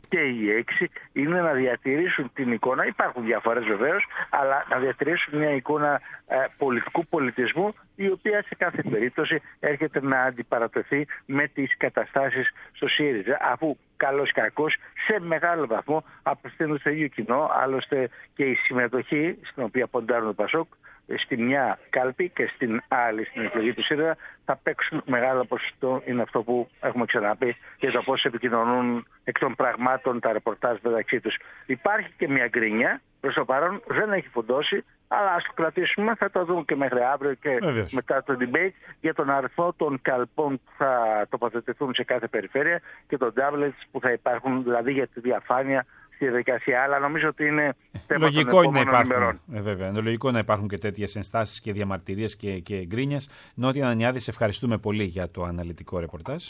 και οι 6 είναι να διατηρήσουν την εικόνα, υπάρχουν διαφορές βεβαίως, αλλά να διατηρήσουν μια εικόνα πολιτικού πολιτισμού, η οποία σε κάθε περίπτωση έρχεται να αντιπαρατεθεί με τις καταστάσεις στο ΣΥΡΙΖΑ, αφού καλώς κακώς σε μεγάλο βαθμό απευθύνουν στο ίδιο κοινό. Άλλωστε και η συμμετοχή στην οποία ποντάρουν το ΠΑΣΟΚ στη μια κάλπη και στην άλλη στην εκλογή του ΣΥΡΙΖΑ θα παίξουν μεγάλο ποσοστό. Είναι αυτό που έχουμε ξαναπεί για το πώς επικοινωνούν εκ των πραγμάτων τα ρεπορτάζ μεταξύ τους. Υπάρχει και μια γκρίνια, προς το παρόν δεν έχει φουντώσει, αλλά ας το κρατήσουμε, θα το δούμε και μέχρι αύριο και μετά το debate για τον αριθμό των καλπών που θα τοποθετηθούν σε κάθε περιφέρεια και των tablets που θα υπάρχουν, δηλαδή για τη διαφάνεια στη διαδικασία. Αλλά νομίζω ότι είναι θέμα των επόμενων ημερών.
Βέβαια, είναι λογικό να υπάρχουν και τέτοιες ενστάσεις και διαμαρτυρίες και γκρίνιας. Νότια Ανανιάδη, σε ευχαριστούμε πολύ για το αναλυτικό ρεπορτάζ.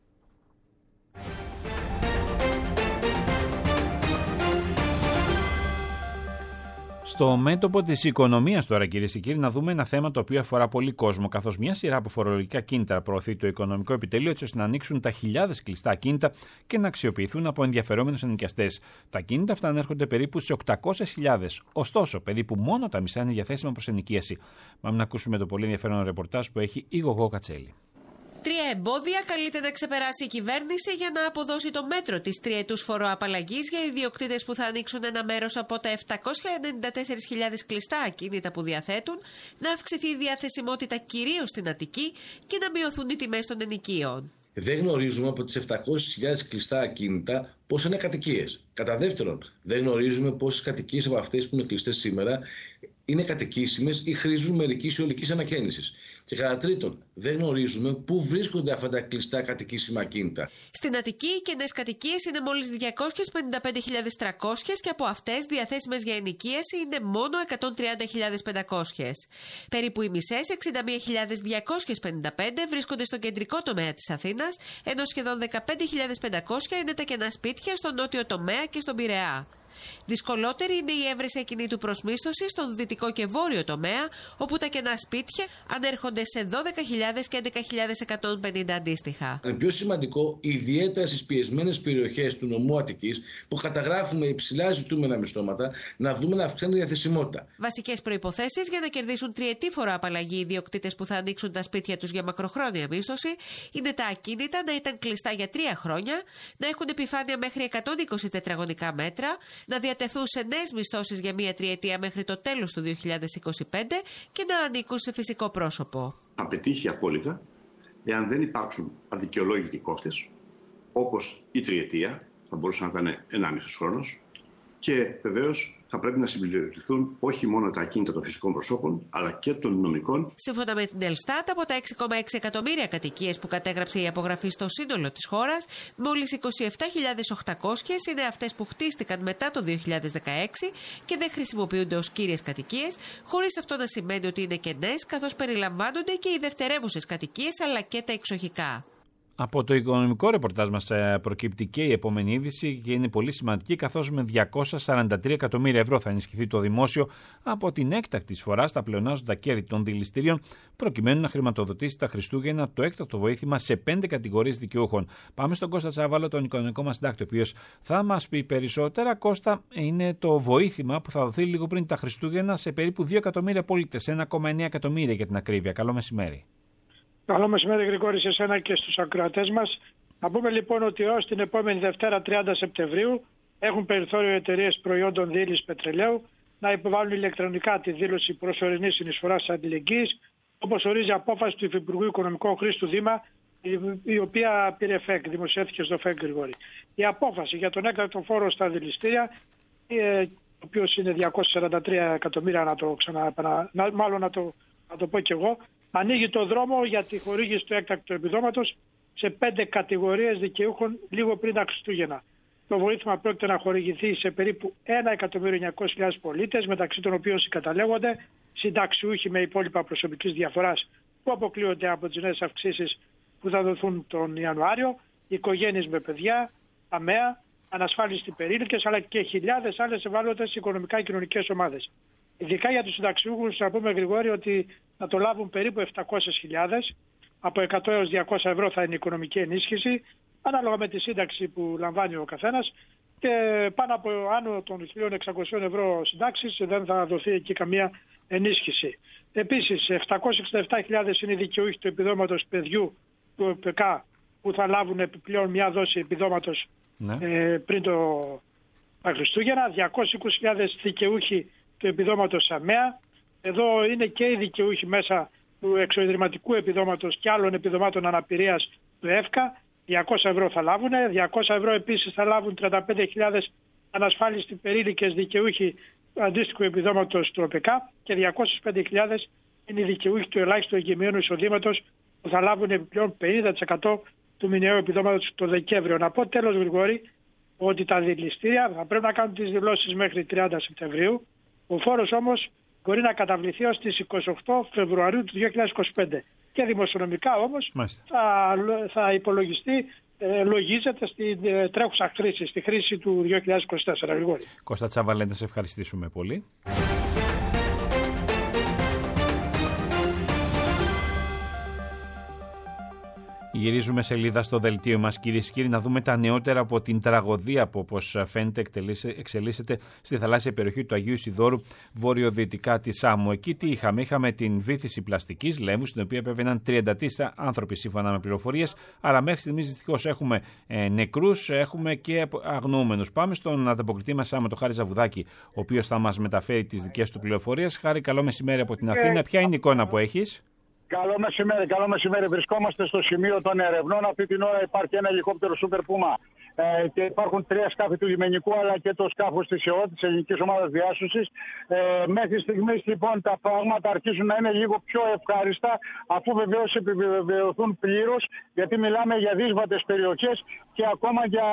Στο μέτωπο της οικονομίας τώρα, κυρίες και κύριοι, να δούμε ένα θέμα το οποίο αφορά πολύ κόσμο, καθώς μια σειρά από φορολογικά κίνητρα προωθεί το Οικονομικό Επιτελείο έτσι ώστε να ανοίξουν τα χιλιάδες κλειστά ακίνητα και να αξιοποιηθούν από ενδιαφερόμενους ενοικιαστές. Τα ακίνητα αυτά ανέρχονται περίπου σε 800.000. Ωστόσο, περίπου μόνο τα μισά είναι διαθέσιμα προς ενοικίαση. Πάμε να ακούσουμε το πολύ ενδιαφέρον ρεπορτάζ που έχει η Γογό Κατσέλη.
3 εμπόδια καλείται να ξεπεράσει η κυβέρνηση για να αποδώσει το μέτρο της τριετούς φοροαπαλλαγής για ιδιοκτήτες που θα ανοίξουν ένα μέρος από τα 794.000 κλειστά ακίνητα που διαθέτουν, να αυξηθεί η διαθεσιμότητα κυρίως στην Αττική και να μειωθούν οι τιμές των ενοικίων.
Δεν γνωρίζουμε από τις 700.000 κλειστά ακίνητα πόσες είναι κατοικίες. Κατά δεύτερον, δεν γνωρίζουμε πόσες κατοικίες από αυτές που είναι κλειστές σήμερα είναι κατοικήσιμες ή χρήζουν μερικής ή ολικής ανακαίνησης. Και κατά τρίτον, δεν γνωρίζουμε πού βρίσκονται αυτά τα κλειστά κατοικήσιμα ακίνητα.
Στην Αττική οι κενές κατοικίες είναι μόλις 255.300 και από αυτές διαθέσιμες για ενοικίαση είναι μόνο 130.500. Περίπου οι μισές, 61.255, βρίσκονται στο κεντρικό τομέα της Αθήνας, ενώ σχεδόν 15.500 είναι τα κενά σπίτια στο νότιο τομέα και στον Πειραιά. Δυσκολότερη είναι η έβρεση ακινήτου προς μίσθωση στον δυτικό και βόρειο τομέα, όπου τα κενά σπίτια ανέρχονται σε 12.000 και 11.150 αντίστοιχα.
Είναι πιο σημαντικό, ιδιαίτερα στις πιεσμένες περιοχές του νομού Αττικής, που καταγράφουμε υψηλά ζητούμενα μισθώματα, να δούμε να αυξάνει η διαθεσιμότητα.
Βασικές προϋποθέσεις για να κερδίσουν τριετή φοροαπαλλαγή οι ιδιοκτήτες που θα ανοίξουν τα σπίτια τους για μακροχρόνια μίσθωση είναι τα ακίνητα να ήταν κλειστά για 3 χρόνια, να έχουν επιφάνεια μέχρι 120 τετραγωνικά μέτρα, να διατεθούν σε νέες μισθώσεις για μία τριετία μέχρι το τέλος του 2025 και να ανήκουν σε φυσικό πρόσωπο.
Θα πετύχει απόλυτα εάν δεν υπάρξουν αδικαιολόγητοι κόστες, όπως η τριετία, θα μπορούσε να ήταν 1,5 χρόνος, και βεβαίως θα πρέπει να συμπληρωθούν όχι μόνο τα ακίνητα των φυσικών προσώπων, αλλά και των νομικών.
Σύμφωνα με την Ελστάτ, από τα 6,6 εκατομμύρια κατοικίες που κατέγραψε η απογραφή στο σύνολο της χώρας, μόλις 27.800 είναι αυτές που χτίστηκαν μετά το 2016 και δεν χρησιμοποιούνται ως κύριες κατοικίες, χωρίς αυτό να σημαίνει ότι είναι κενές, καθώς περιλαμβάνονται και οι δευτερεύουσες κατοικίες αλλά και τα εξοχικά.
Από το οικονομικό ρεπορτάζ μας προκύπτει και η επόμενη είδηση και είναι πολύ σημαντική, καθώς με 243 εκατομμύρια ευρώ θα ενισχυθεί το δημόσιο από την έκτακτη εισφορά στα πλεονάζοντα κέρδη των δηληστηρίων, προκειμένου να χρηματοδοτήσει τα Χριστούγεννα το έκτακτο βοήθημα σε 5 κατηγορίες δικαιούχων. Πάμε στον Κώστα Τσάβαλο, τον οικονομικό μας συντάκτη, ο οποίος θα μας πει περισσότερα. Κώστα, είναι το βοήθημα που θα δοθεί λίγο πριν τα Χριστούγεννα σε περίπου 2 εκατομμύρια πολίτες, 1,9 εκατομμύρια για την ακρίβεια. Καλό μεσημέρι.
Καλό μεσημέρι, Γρηγόρη, σε εσένα και στους ακροατές μας. Να πούμε λοιπόν ότι έως την επόμενη Δευτέρα 30 Σεπτεμβρίου έχουν περιθώριο εταιρείες προϊόντων διήλυσης πετρελαίου να υποβάλουν ηλεκτρονικά τη δήλωση προσωρινής συνεισφοράς αλληλεγγύης, όπως ορίζει απόφαση του Υφυπουργού Οικονομικών Χρήστου Δήμα, η οποία πήρε ΦΕΚ, δημοσιεύθηκε στο ΦΕΚ, Γρηγόρη. Η απόφαση για τον έκτακτο φόρο στα δηληστήρια, ο οποίος είναι 243 εκατομμύρια, να το πω κι εγώ, ανοίγει το δρόμο για τη χορήγηση του έκτακτου επιδόματος σε 5 κατηγορίες δικαιούχων λίγο πριν τα Χριστούγεννα. Το βοήθημα πρόκειται να χορηγηθεί σε περίπου 1.900.000 πολίτες, μεταξύ των οποίων συγκαταλέγονται συνταξιούχοι με υπόλοιπα προσωπικής διαφοράς που αποκλείονται από τις νέες αυξήσεις που θα δοθούν τον Ιανουάριο, οικογένειες με παιδιά, αμαία, ανασφάλιστοι περίλικες, αλλά και χιλιάδες άλλες ευάλωτες οικονομικά και κοινωνικές ομάδες. Ειδικά για τους συνταξιούχους, να πούμε, Γρηγόρη, ότι θα το λάβουν περίπου 700.000, από 100 έως 200 ευρώ θα είναι η οικονομική ενίσχυση, ανάλογα με τη σύνταξη που λαμβάνει ο καθένας, και πάνω από άνω των 1.600 ευρώ συντάξεις δεν θα δοθεί εκεί καμία ενίσχυση. Επίσης, 767.000 είναι οι δικαιούχοι του επιδόματος παιδιού του ΟΠΕΚΑ που θα λάβουν επιπλέον μια δόση επιδόματος πριν τα Χριστούγεννα. 220.000 δικαιούχοι του επιδόματος ΑΜΕΑ. Εδώ είναι και οι δικαιούχοι μέσα του εξωιδρυματικού επιδόματος και άλλων επιδομάτων αναπηρίας του ΕΦΚΑ. 200 ευρώ θα λάβουν. 200 ευρώ επίσης θα λάβουν 35.000 ανασφάλιστοι περίλικες δικαιούχοι του αντίστοιχου επιδόματος του ΟΠΕΚΑ και 205.000 είναι οι δικαιούχοι του ελάχιστου εγγυημένου εισοδήματος που θα λάβουν επιπλέον 50% του μηνιαίου επιδόματος το Δεκέμβριο. Να πω τέλος, Γρηγόρη, ότι τα δηληστήρια θα πρέπει να κάνουν τις δηλώσεις μέχρι 30 Σεπτεμβρίου. Ο φόρος όμως μπορεί να καταβληθεί ως τις 28 Φεβρουαρίου του 2025. Και δημοσιονομικά όμως θα υπολογιστεί, λογίζεται στην τρέχουσα χρήση, στη χρήση του 2024. Γρηγόρη.
Κώστα Τσαβαλέντα, σε ευχαριστήσουμε πολύ. Γυρίζουμε σελίδα στο δελτίο μας, κυρίες και κύριοι, να δούμε τα νεότερα από την τραγωδία που, όπως φαίνεται, εξελίσσεται στη θαλάσσια περιοχή του Αγίου Ισιδώρου, βορειοδυτικά της Σάμου. Εκεί τι είχαμε? Είχαμε την βύθιση πλαστικής λέμβου, στην οποία επέβαιναν 33 άνθρωποι σύμφωνα με πληροφορίες. Αλλά μέχρι στιγμής δυστυχώς έχουμε νεκρούς, έχουμε και αγνοούμενους. Πάμε στον ανταποκριτή μας, Σάμο, τον Χάρη Ζαβουδάκη, ο οποίος θα μας μεταφέρει τις δικές του πληροφορίες. Χάρη, καλό μεσημέρι από την Αθήνα. Ποια είναι η εικόνα που έχεις?
Καλό μεσημέρι. Βρισκόμαστε στο σημείο των ερευνών. Αυτή την ώρα υπάρχει ένα ελικόπτερο Super Puma και υπάρχουν 3 σκάφη του λιμενικού αλλά και το σκάφος της ΕΟ, της Ελληνικής Ομάδας Διάσωσης. Μέχρι στιγμής λοιπόν τα πράγματα αρχίζουν να είναι λίγο πιο ευχάριστα, αφού βεβαίως επιβεβαιωθούν πλήρως, γιατί μιλάμε για δύσβατες περιοχές και ακόμα για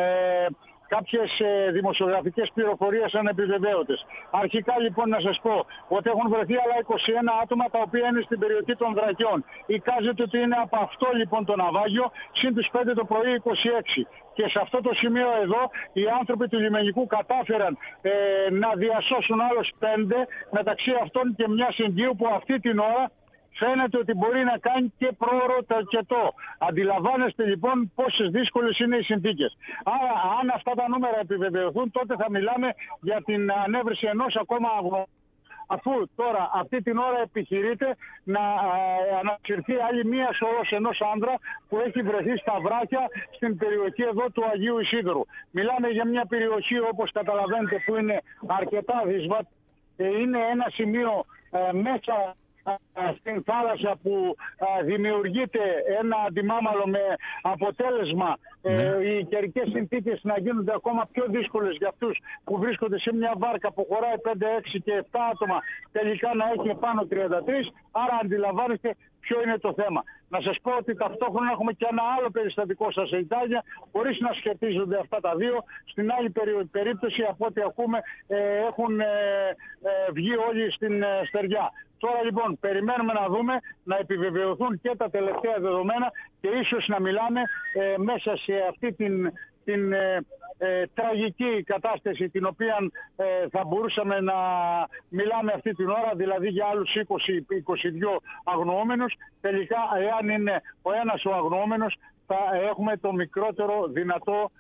κάποιες δημοσιογραφικές πληροφορίες ανεπιβεβαίωτες. Αρχικά λοιπόν να σας πω ότι έχουν βρεθεί άλλα 21 άτομα τα οποία είναι στην περιοχή των Δρακιών. Εικάζεται ότι είναι από αυτό λοιπόν το ναυάγιο, συν τους 5 το πρωί 26. Και σε αυτό το σημείο εδώ οι άνθρωποι του λιμενικού κατάφεραν να διασώσουν άλλους 5, μεταξύ αυτών και μια συντίου που αυτή την ώρα φαίνεται ότι μπορεί να κάνει και πρόωρο τοκετό. Αντιλαμβάνεστε λοιπόν πόσες δύσκολες είναι οι συνθήκες. Άρα αν αυτά τα νούμερα επιβεβαιωθούν, τότε θα μιλάμε για την ανέβρεση ενός ακόμα αγνώστου. Αφού τώρα αυτή την ώρα επιχειρείται να ανασυρθεί άλλη μία σωρός ενός άνδρα που έχει βρεθεί στα βράχια στην περιοχή εδώ του Αγίου Ισίδωρου. Μιλάμε για μια περιοχή, όπως καταλαβαίνετε, που είναι αρκετά δύσβατη. Είναι ένα σημείο μέσα στην θάλασσα που δημιουργείται ένα αντιμάμαλο με αποτέλεσμα οι καιρικές συνθήκες να γίνονται ακόμα πιο δύσκολες για αυτούς που βρίσκονται σε μια βάρκα που χωράει 5, 6 και 7 άτομα, τελικά να έχει πάνω 33, άρα αντιλαμβάνεστε ποιο είναι το θέμα. Να σας πω ότι ταυτόχρονα έχουμε και ένα άλλο περιστατικό στα Σεϊτάγια, χωρίς να σχετίζονται αυτά τα δύο. Στην άλλη περίπτωση, από ό,τι ακούμε, έχουν βγει όλοι στην στεριά. Τώρα λοιπόν περιμένουμε να δούμε να επιβεβαιωθούν και τα τελευταία δεδομένα και ίσως να μιλάμε μέσα σε αυτή την τραγική κατάσταση την οποία θα μπορούσαμε να μιλάμε αυτή την ώρα, δηλαδή για άλλους 20-22 αγνοούμενους. Τελικά, εάν είναι ο ένας ο αγνοούμενος, θα έχουμε το μικρότερο δυνατό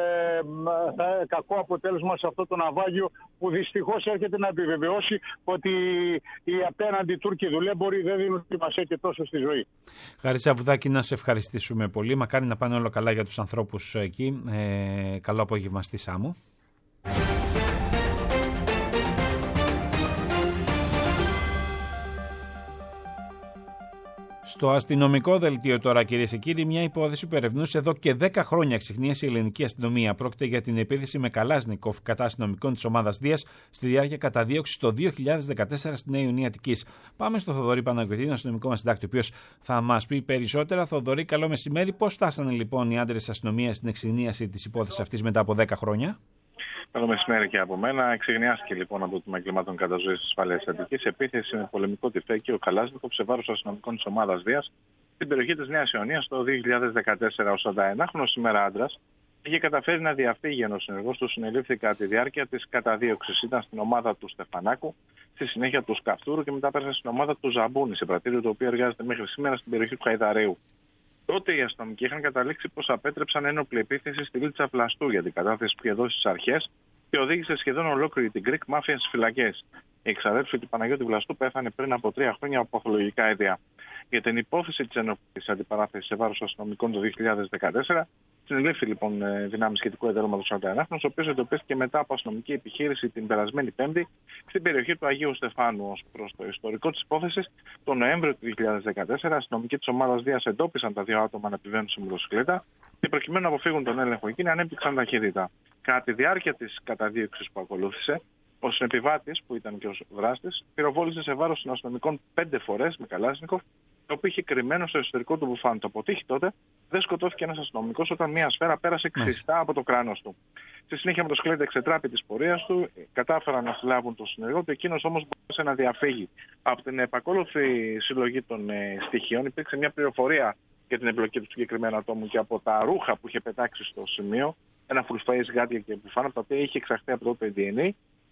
κακό αποτέλεσμα σε αυτό το ναυάγιο που δυστυχώς έρχεται να επιβεβαιώσει ότι οι απέναντι Τούρκοι δουλέμποροι δεν δίνουν σημασία και τόσο στη ζωή.
Χάρη Ζαβουδάκη, να σε ευχαριστήσουμε πολύ. Μακάρι να πάνε όλα καλά για τους ανθρώπους εκεί. Καλό απόγευμα στη Σάμο. Στο αστυνομικό δελτίο τώρα, κυρίες και κύριοι, μια υπόθεση που ερευνούσε εδώ και 10 χρόνια ξεχνίασε η ελληνική αστυνομία. Πρόκειται για την επίθεση με Καλάσνικοφ κατά αστυνομικών της ομάδας Δίας στη διάρκεια καταδίωξης το 2014 στη Νέα Ιωνία Αττικής. Πάμε στο Θοδωρή Παναγιωτή, τον αστυνομικό μας συντάκτη, ο οποίος θα μας πει περισσότερα. Θοδωρή, καλό μεσημέρι. Πώς φτάσανε λοιπόν οι άντρες της αστυνομίας στην εξεχνίαση της υπόθεσης αυτής μετά από 10 χρόνια?
Καλό μεσημέρι και από μένα. Εξεγνιάστηκε λοιπόν από το τμήμα εγκλημάτων καταζωής της ασφάλειας της Αττικής επίθεση με πολεμικό τυφέκιο Καλάσνικοφ σε βάρος αστυνομικών της ομάδας Δίας στην περιοχή της Νέας Ιωνίας το 2014. Ο 41χρονος σήμερα άντρας είχε καταφέρει να διαφύγει, ενώ ο συνεργός του συνελήφθη κατά τη διάρκεια της καταδίωξης. Ήταν στην ομάδα του Στεφανάκου, στη συνέχεια του Σκαφτούρου και μετά πέρασε στην ομάδα του Ζαμπούνη, σε πρατήριο το οποίο εργάζεται μέχρι σήμερα στην περιοχή του Χαϊδαρείου. Τότε οι αστυνομικοί είχαν καταλήξει πως απέτρεψαν ένοπλη επίθεση στη Λίτσα Βλαστού για την κατάθεση που είχε δώσει στις αρχές και οδήγησε σχεδόν ολόκληρη την Greek Mafia στις φυλακές. Η εξαδέλφη του Παναγιώτη Βλαστού πέθανε πριν από 3 χρόνια από παθολογικά αίτια. Για την υπόθεση της ένοπλης αντιπαράθεσης σε βάρος αστυνομικών το 2014, συνελήφθη λοιπόν δυνάμει σχετικού εντάλματος 41, ο οποίος εντοπίστηκε μετά από αστυνομική επιχείρηση την περασμένη Πέμπτη στην περιοχή του Αγίου Στεφάνου. Ως προς το ιστορικό της υπόθεσης, τον Νοέμβριο του 2014, αστυνομικοί της ομάδας Δίας εντόπισαν τα 2 άτομα να επιβαίνουν σε μοτοσυκλέτα και προκειμένου να αποφύγουν τον έλεγχο εκείνη, ανέπτυξαν ταχύτητα. Κατά τη διάρκεια της καταδίωξης που ακολούθησε, ο συνεπιβάτης, που ήταν και ο δράστης, πυροβόλησε σε βάρος των αστυνομικών 5 φορές με Καλάσνικοφ, το οποίο είχε κρυμμένο στο εσωτερικό του μπουφάν. Το αποτύχει τότε, δεν σκοτώθηκε ένας αστυνομικός όταν μια σφαίρα πέρασε ξιστά από το κράνος του. Στη συνέχεια, με το σκλέτη εξετράπη της πορείας του, κατάφεραν να συλλάβουν τον συνεργό του. Εκείνος όμως μπορούσε να διαφύγει. Από την επακόλουθη συλλογή των στοιχείων υπήρξε μια πληροφορία για την εμπλοκή του συγκεκριμένου ατόμου και από τα ρούχα που είχε πετάξει στο σημείο, ένα full face, γάντια και μπουφάν, από τα οποία είχε εξαχθεί από τότε DNA.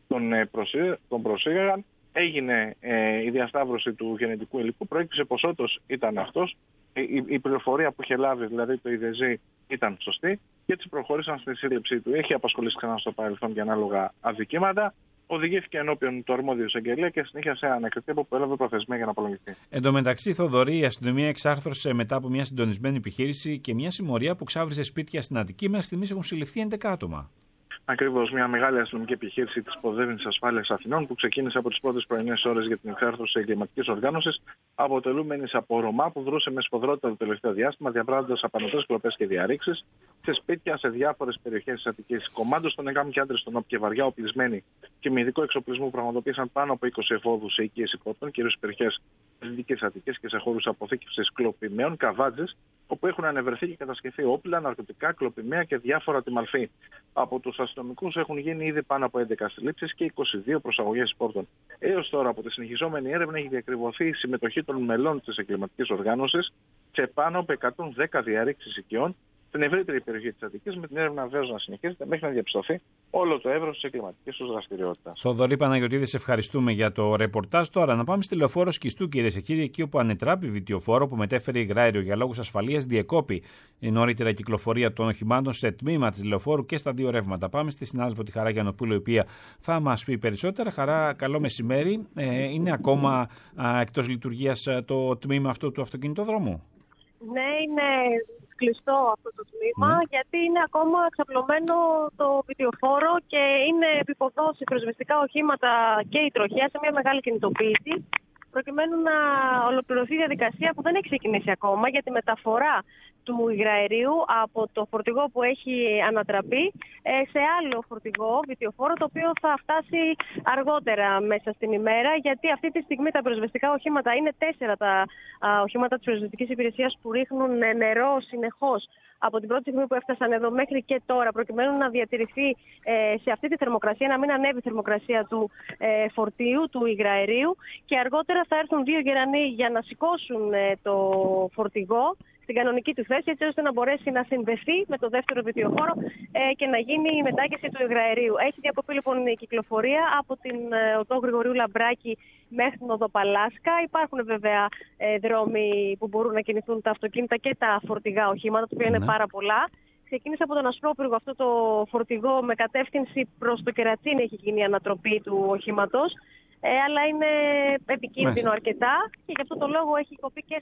Τον προσήγαγαν, έγινε η διασταύρωση του γενετικού υλικού, προέκυψε πως όντως ήταν αυτός, η πληροφορία που είχε λάβει, δηλαδή το ΙΔΖ, ήταν σωστή και έτσι προχώρησαν στη σύλληψή του. Έχει απασχολήσει ξανά στο παρελθόν για ανάλογα αδικήματα. Οδηγήθηκε ενώπιον του αρμόδιου εισαγγελέα και συνέχισε ανακριτή από που έλαβε προθεσμία για να απολογηθεί.
Εν τω μεταξύ, Θοδωρή, η αστυνομία εξάρθρωσε μετά από μια συντονισμένη επιχείρηση και μια συμμορία που ξάβριζε σπίτια στην Αττική. Μέχρι στιγμής έχουν συλληφθεί 11 άτομα.
Ακριβώς, μια μεγάλη αστυνομική επιχείρηση της Ποδεύινης Ασφάλειας Αθηνών που ξεκίνησε από τις πρώτες πρωινές ώρες για την εξάρθρωση εγκληματικής οργάνωσης, αποτελούμενης από Ρωμά που δρούσε με σφοδρότητα το τελευταίο διάστημα, διαπράττοντας απανωτές κλοπές και διαρρήξεις σε σπίτια σε διάφορες περιοχές της Αττικής. Κομμάντος των ΕΓΑΜ και άντρες των ΟΠ και βαριά οπλισμένοι και με ειδικό εξοπλισμό πραγματοποίησαν πάνω από 20 εφόδους σε οικίες υπόπτων, κυρίως σε περιοχές της Δυτικής Αττικής και σε χώρους αποθήκευσης κλοπημαίων, καβάτζες, όπου έχουν ανεβρεθεί και κατασκευθεί όπλα, ναρκωτικά, κλοπημαία και διάφορα τιμαλφή. Από τους αστυνομικούς έχουν γίνει ήδη πάνω από 11 συλλήψεις και 22 προσαγωγές υπόπτων. Έως τώρα, από τη συνεχιζόμενη έρευνα, έχει διακριβωθεί η συμμετοχή των μελών της εγκληματικής οργάνωσης σε πάνω από 110 διαρρήξεις οικειών στην ευρύτερη περιοχή της Αττικής, με την έρευνα βεβαίως να συνεχίζεται μέχρι να διαψωθεί όλο το εύρος της εγκληματικής τους δραστηριότητας.
Θοδωρή Παναγιωτίδη, σε ευχαριστούμε για το ρεπορτάζ. Τώρα να πάμε στη λεωφόρο Σκιστού, κυρίες και κύριοι, εκεί όπου ανετράπη βιτιοφόρο που μετέφερε υγράηριο για λόγους ασφαλείας διεκόπη η νωρίτερα κυκλοφορία των οχημάτων σε τμήμα της λεωφόρου και στα 2 ρεύματα. Πάμε στη συνάδελφο τη Χαρά Γιαννοπούλου, η οποία θα μας πει περισσότερα. Χαρά, καλό μεσημέρι. Είναι ακόμα εκτός λειτουργίας το τμήμα αυτό του αυτοκινητοδρόμου?
Ναι, είναι κλειστό αυτό το τμήμα, γιατί είναι ακόμα εξαπλωμένο το βιτιοφόρο και είναι επιποδώσει πυροσβεστικά οχήματα και η τροχέα σε μια μεγάλη κινητοποίηση, προκειμένου να ολοκληρωθεί η διαδικασία που δεν έχει ξεκινήσει ακόμα για τη μεταφορά του υγραερίου από το φορτηγό που έχει ανατραπεί σε άλλο φορτηγό, βιτιοφόρο, το οποίο θα φτάσει αργότερα μέσα στην ημέρα, γιατί αυτή τη στιγμή τα πυροσβεστικά οχήματα είναι 4 τα οχήματα της πυροσβεστικής υπηρεσίας που ρίχνουν νερό συνεχώς από την πρώτη στιγμή που έφτασαν εδώ μέχρι και τώρα, προκειμένου να διατηρηθεί σε αυτή τη θερμοκρασία, να μην ανέβει η θερμοκρασία του φορτίου, του υγραερίου, και αργότερα θα έρθουν 2 γερανοί για να σηκώσουν το φορτηγό στην κανονική του θέση, έτσι ώστε να μπορέσει να συνδεθεί με το δεύτερο βιτιοφόρο και να γίνει η μετάκιση του υγραερίου. Έχει διακοπεί λοιπόν η κυκλοφορία από την οδό Γρηγορίου Λαμπράκη μέχρι την οδό Παλάσκα. Υπάρχουν βέβαια δρόμοι που μπορούν να κινηθούν τα αυτοκίνητα και τα φορτηγά οχήματα, τα οποία είναι πάρα πολλά. Ξεκίνησε από τον Ασπρόπυργο αυτό το φορτηγό με κατεύθυνση προς το Κερατσίνι, έχει γίνει η ανατροπή του οχήματος. Αλλά είναι επικίνδυνο αρκετά και γι' αυτό το λόγο έχει κοπεί και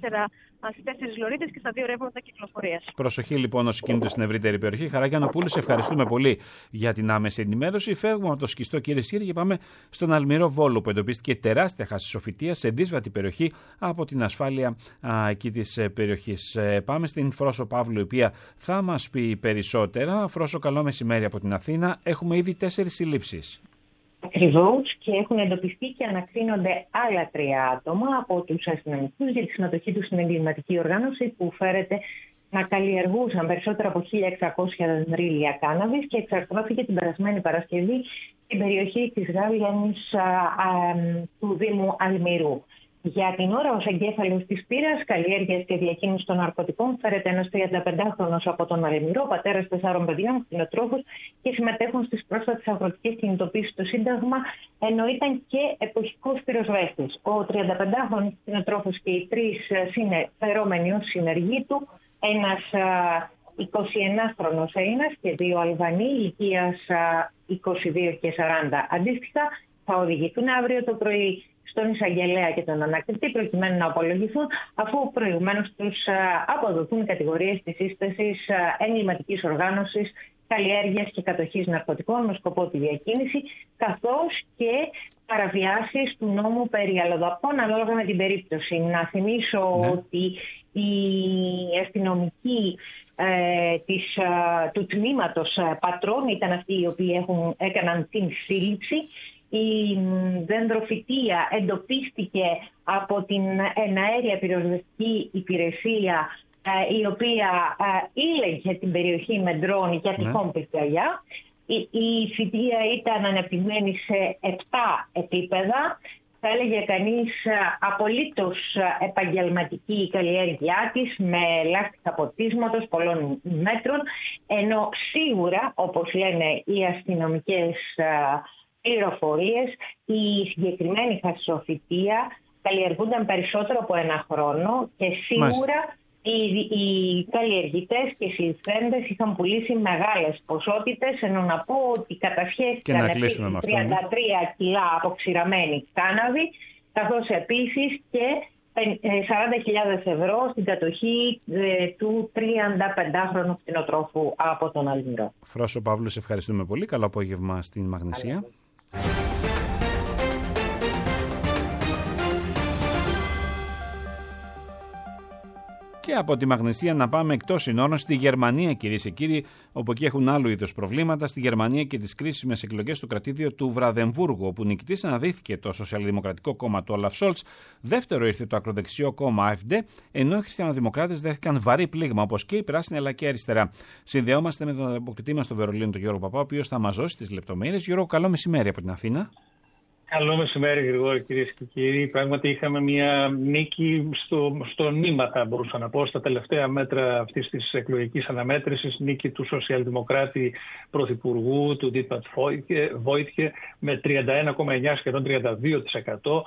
στις 4 λωρίδες και στα 2 ρεύματα κυκλοφορίας.
Προσοχή λοιπόν όσοι κινούνται στην ευρύτερη περιοχή. Χαρά Γιαννοπούλου, σε ευχαριστούμε πολύ για την άμεση ενημέρωση. Φεύγουμε από το Σκιστό, κύριε Σύρη, και πάμε στον Αλμυρό Βόλο, που εντοπίστηκε τεράστια χασισοφυτεία σε δύσβατη περιοχή από την ασφάλεια εκεί της περιοχής. Πάμε στην Φρόσο Παύλου, η οποία θα μας πει περισσότερα. Φρόσο, καλό μεσημέρι από την Αθήνα. Έχουμε ήδη 4 συλλήψεις.
Ακριβώς, και έχουν εντοπιστεί και ανακρίνονται άλλα 3 άτομα από τους αστυνομικούς για τη συμμετοχή τους στην εγκληματική οργάνωση που φέρεται να καλλιεργούσαν περισσότερο από 1.600 δανδρίλια κάναβης και εξαρθρώθηκε την περασμένη Παρασκευή στην περιοχή της Γάβιανης του Δήμου Αλμυρού. Για την ώρα, ως εγκέφαλος της πύρας καλλιέργειας και διακίνησης των ναρκωτικών φέρεται ένας 35χρονος από τον Αλεμυρό, πατέρας 4 παιδιών, κτηνοτρόφους και συμμετέχουν στις πρόσφατες αγροτικές κινητοποίησεις στο Σύνταγμα, ενώ ήταν και εποχικός πυροσβέστης. Ο 35χρονος κτηνοτρόφος και οι 3 συνεφερόμενοι ως συνεργοί του, ένας 21χρονος Έλληνας και 2 Αλβανοί ηλικίας 22 και 40 αντίστοιχα, θα οδηγηθούν αύριο το πρωί στον εισαγγελέα και τον ανακριτή προκειμένου να απολογηθούν, αφού προηγουμένως τους αποδοθούν οι κατηγορίες της σύστασης εγκληματικής οργάνωσης, καλλιέργειας και κατοχής ναρκωτικών με σκοπό τη διακίνηση, καθώς και παραβιάσεις του νόμου περί αλλοδαπών ανάλογα με την περίπτωση. Να θυμίσω ότι οι αστυνομικοί του τμήματος Πατρών ήταν αυτοί οι οποίοι έκαναν την σύλληψη. Η δενδροφυτεία εντοπίστηκε από την εναέρια πυροσβεστική υπηρεσία, η οποία ήλεγχε την περιοχή με ντρόν για τυχόν πυρκαγιά. Η φυτεία ήταν αναπτυγμένη σε 7 επίπεδα. Θα έλεγε κανείς απολύτως επαγγελματική η καλλιέργειά της, με ελάχιστα ποτίσματος πολλών μέτρων, ενώ σίγουρα, όπως λένε οι αστυνομικές πληροφορίες, η συγκεκριμένη χασισοφυτεία καλλιεργούνταν περισσότερο από 1 χρόνο και σίγουρα οι καλλιεργητές και οι συλληφθέντες είχαν πουλήσει μεγάλες ποσότητες, ενώ να πω ότι κατασχέθηκαν επίσης 33 κιλά αποξηραμένη κάναβη, καθώς επίσης και 40.000 ευρώ στην κατοχή του 35χρονου κτηνοτρόφου από τον Αλμυρό.
Φρόσο Παύλου, σε ευχαριστούμε πολύ. Καλό απόγευμα στην Μαγνησία. Και από τη Μαγνησία να πάμε εκτός συνόρων στη Γερμανία, κυρίες και κύριοι, όπου εκεί έχουν άλλου είδους προβλήματα. Στη Γερμανία και τις κρίσιμες εκλογές στο κρατήδιο του Βραδεμβούργου, όπου νικητής αναδύθηκε το Σοσιαλδημοκρατικό κόμμα του Όλαφ Σόλτς. Δεύτερο ήρθε το ακροδεξιό κόμμα AfD, ενώ οι χριστιανοδημοκράτες δέχτηκαν βαρύ πλήγμα, όπως και η πράσινη αλλά και η αριστερά. Συνδεόμαστε με τον αποκτητή μας στο Βερολίνο, τον Γιώργο Παπά, ο οποίος θα μας δώσει τις λεπτομέρειες. Γιώργο, καλό μεσημέρι από την Αθήνα.
Καλό μεσημέρι, Γρηγόρη, κυρίες και κύριοι. Πράγματι, είχαμε μια νίκη στο νήμα, θα μπορούσα να πω, στα τελευταία μέτρα αυτής της εκλογικής αναμέτρησης. Νίκη του σοσιαλδημοκράτη πρωθυπουργού, του Ντίτμαρτ Βόιτχε, με 31,9% σχεδόν 32%.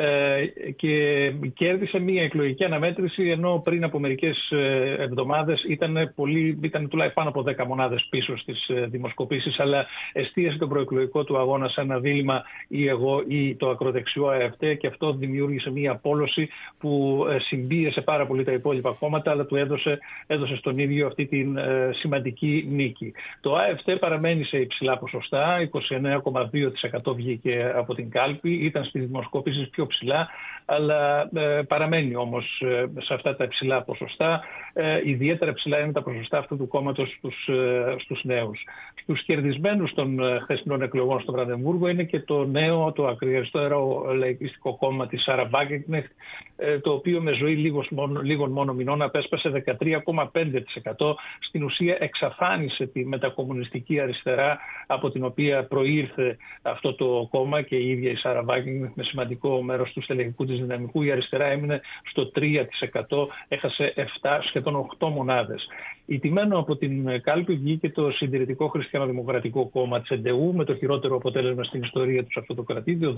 Και κέρδισε μια εκλογική αναμέτρηση, ενώ πριν από μερικές εβδομάδες ήταν τουλάχιστον πάνω από 10 μονάδες πίσω στις δημοσκοπήσεις, αλλά εστίασε τον προεκλογικό του αγώνα σε ένα δίλημμα ή εγώ ή το ακροδεξιό AfD, και αυτό δημιούργησε μια πόλωση που συμπίεσε πάρα πολύ τα υπόλοιπα κόμματα, αλλά του έδωσε στον ίδιο αυτή την σημαντική νίκη. Το AfD παραμένει σε υψηλά ποσοστά, 29,2% βγήκε από την κάλπη, ήταν στη δημοσκόπηση πιο ψηλά, αλλά παραμένει όμως σε αυτά τα υψηλά ποσοστά. Ιδιαίτερα ψηλά είναι τα ποσοστά αυτού του κόμματος στους νέους. Στους κερδισμένους των χθεσινών εκλογών στο Βραδεμβούργο είναι και το νέο, το ακριαριστερό λαϊκιστικό κόμμα της Σάρα Βάγκενκνεχτ, το οποίο με ζωή λίγων μόνο μηνών απέσπασε 13,5%. Στην ουσία εξαφάνισε τη μετακομμουνιστική αριστερά από την οποία προήρθε αυτό το κόμμα και η ίδια η Σάρα Βάγκενκνεχτ με σημαντικό μέρος του στελεχικού της δυναμικού. Η αριστερά έμεινε στο 3%, έχασε 7, σχεδόν 8 μονάδες. Ιτημένο από την κάλπη βγήκε το Συντηρητικό Χριστιανοδημοκρατικό Κόμμα CDU, με το χειρότερο αποτέλεσμα στην ιστορία του σε αυτό το κρατήδιο,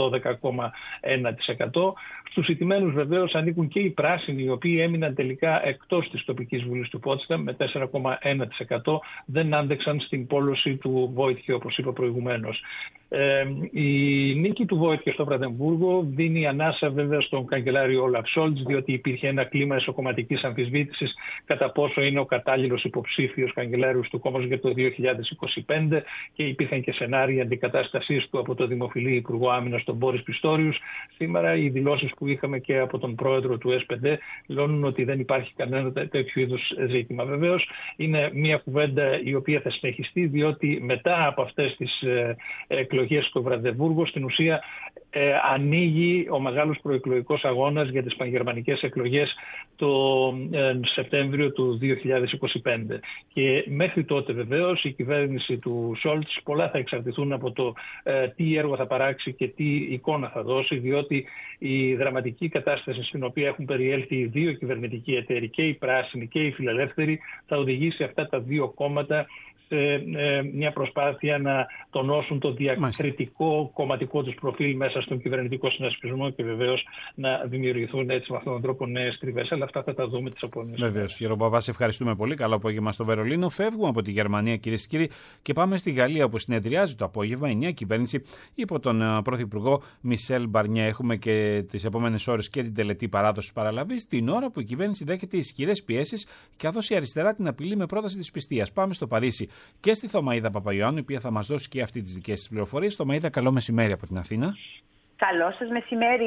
12,1%. Στους ιτημένους βεβαίως ανήκουν και οι πράσινοι, οι οποίοι έμειναν τελικά εκτός της τοπικής βουλής του Πότσταμ με 4,1%. Δεν άντεξαν στην πόλωση του Βόιτχε, όπως είπα προηγουμένως. Η νίκη του Βόιτχε στο Βραδεμβούργο δίνει ανάσα βέβαια στον καγκελάριο Όλαφ Σόλτς, διότι υπήρχε ένα κλίμα εσωκομματικής αμφισβήτησης κατά πόσο είναι ο κατάλληλος υποψήφιος καγκελάριος του κόμματος για το 2025, και υπήρχαν και σενάρια αντικατάστασής του από το δημοφιλή Υπουργό Άμυνας, τον Μπόρις Πιστόριους. Σήμερα οι δηλώσεις που είχαμε και από τον πρόεδρο του S5 δηλώνουν ότι δεν υπάρχει κανένα τέτοιο είδους ζήτημα. Βεβαίως είναι μια κουβέντα η οποία θα συνεχιστεί, διότι μετά από αυτές τις εκλογές στο Βραδεμβούργο, στην ουσία ανοίγει ο μεγάλος προεκλογικός αγώνας για τις πανγερμανικές εκλογές το Σεπτέμβριο του 2025. Και μέχρι τότε βεβαίως η κυβέρνηση του Σόλτς πολλά θα εξαρτηθούν από το τι έργο θα παράξει και τι εικόνα θα δώσει, διότι η δραματική κατάσταση στην οποία έχουν περιέλθει οι δύο κυβερνητικοί εταίροι, και οι πράσινοι και οι φιλελεύθεροι, θα οδηγήσει αυτά τα δύο κόμματα σε μια προσπάθεια να τονώσουν το διακριτικό κομματικό τους προφίλ μέσα στον κυβερνητικό συνασπισμό και βεβαίως να δημιουργηθούν έτσι με αυτόν τον τρόπο νέες τριβές. Αλλά αυτά θα τα δούμε τις επόμενες.
Βεβαίως. Γιώργο Παπά, σε ευχαριστούμε πολύ. Καλό απόγευμα στο Βερολίνο. Φεύγουμε από τη Γερμανία, κυρίες και κύριοι, και πάμε στη Γαλλία, όπου συνεδριάζει το απόγευμα η νέα κυβέρνηση υπό τον Πρωθυπουργό Μισελ Μπαρνιέ. Έχουμε και τις επόμενες ώρες και την τελετή παράδοση παραλαβής, την ώρα που η κυβέρνηση δέχεται ισχυρές πιέσεις, καθώς η αριστερά την απειλεί με πρόταση της πιστείας. Πάμε στο Παρίσι και στη Θωμαΐδα Παπαϊωάννου, η οποία θα μας δώσει και αυτή τις δικές της πληροφορίες. Θωμαΐδα, καλό μεσημέρι από την Αθήνα.
Καλό σας μεσημέρι.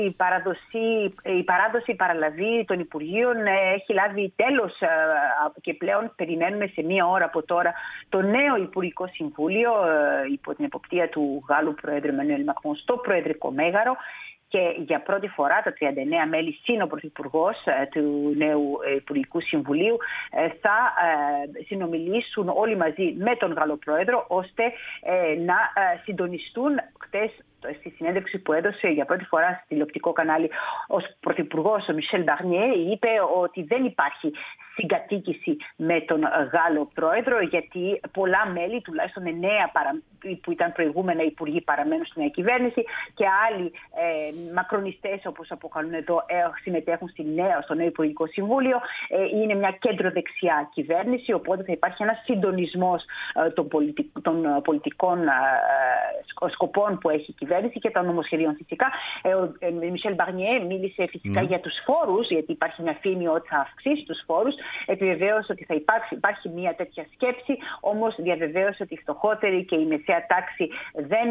Η παράδοση παραλαβή των Υπουργείων έχει λάβει τέλος και πλέον περιμένουμε σε μία ώρα από τώρα το νέο Υπουργικό Συμβούλιο υπό την εποπτεία του Γάλλου Προέδρου Εμμανουέλ Μακρόν στο Προεδρικό Μέγαρο. Και για πρώτη φορά τα 39 μέλη συν ο Πρωθυπουργός του νέου Υπουργικού Συμβουλίου θα συνομιλήσουν όλοι μαζί με τον Γάλλο Πρόεδρο, ώστε να συντονιστούν. Χτες στη συνέντευξη που έδωσε για πρώτη φορά στο τηλεοπτικό κανάλι ως Πρωθυπουργός ο Μισελ Μπαρνιέ, είπε ότι δεν υπάρχει συγκατοίκηση με τον Γάλλο Πρόεδρο, γιατί πολλά μέλη, τουλάχιστον 9 που ήταν προηγούμενα υπουργοί, παραμένουν στην νέα κυβέρνηση και άλλοι μακρονιστές, όπως αποκαλούν εδώ, συμμετέχουν στο νέο Υπουργικό Συμβούλιο. Είναι μια κέντρο-δεξιά κυβέρνηση, οπότε θα υπάρχει ένας συντονισμός των πολιτικών σκοπών που έχει η κυβέρνηση και των νομοσχεδίων φυσικά. Ο Μισελ Μπαρνιέ μίλησε φυσικά για τους φόρους, γιατί υπάρχει μια φήμη ότι θα αυξήσει τους φόρους. Επιβεβαίωσε ότι θα υπάρχει μια τέτοια σκέψη, όμως διαβεβαίωσε ότι η φτωχότερη και η μεσαία τάξη δεν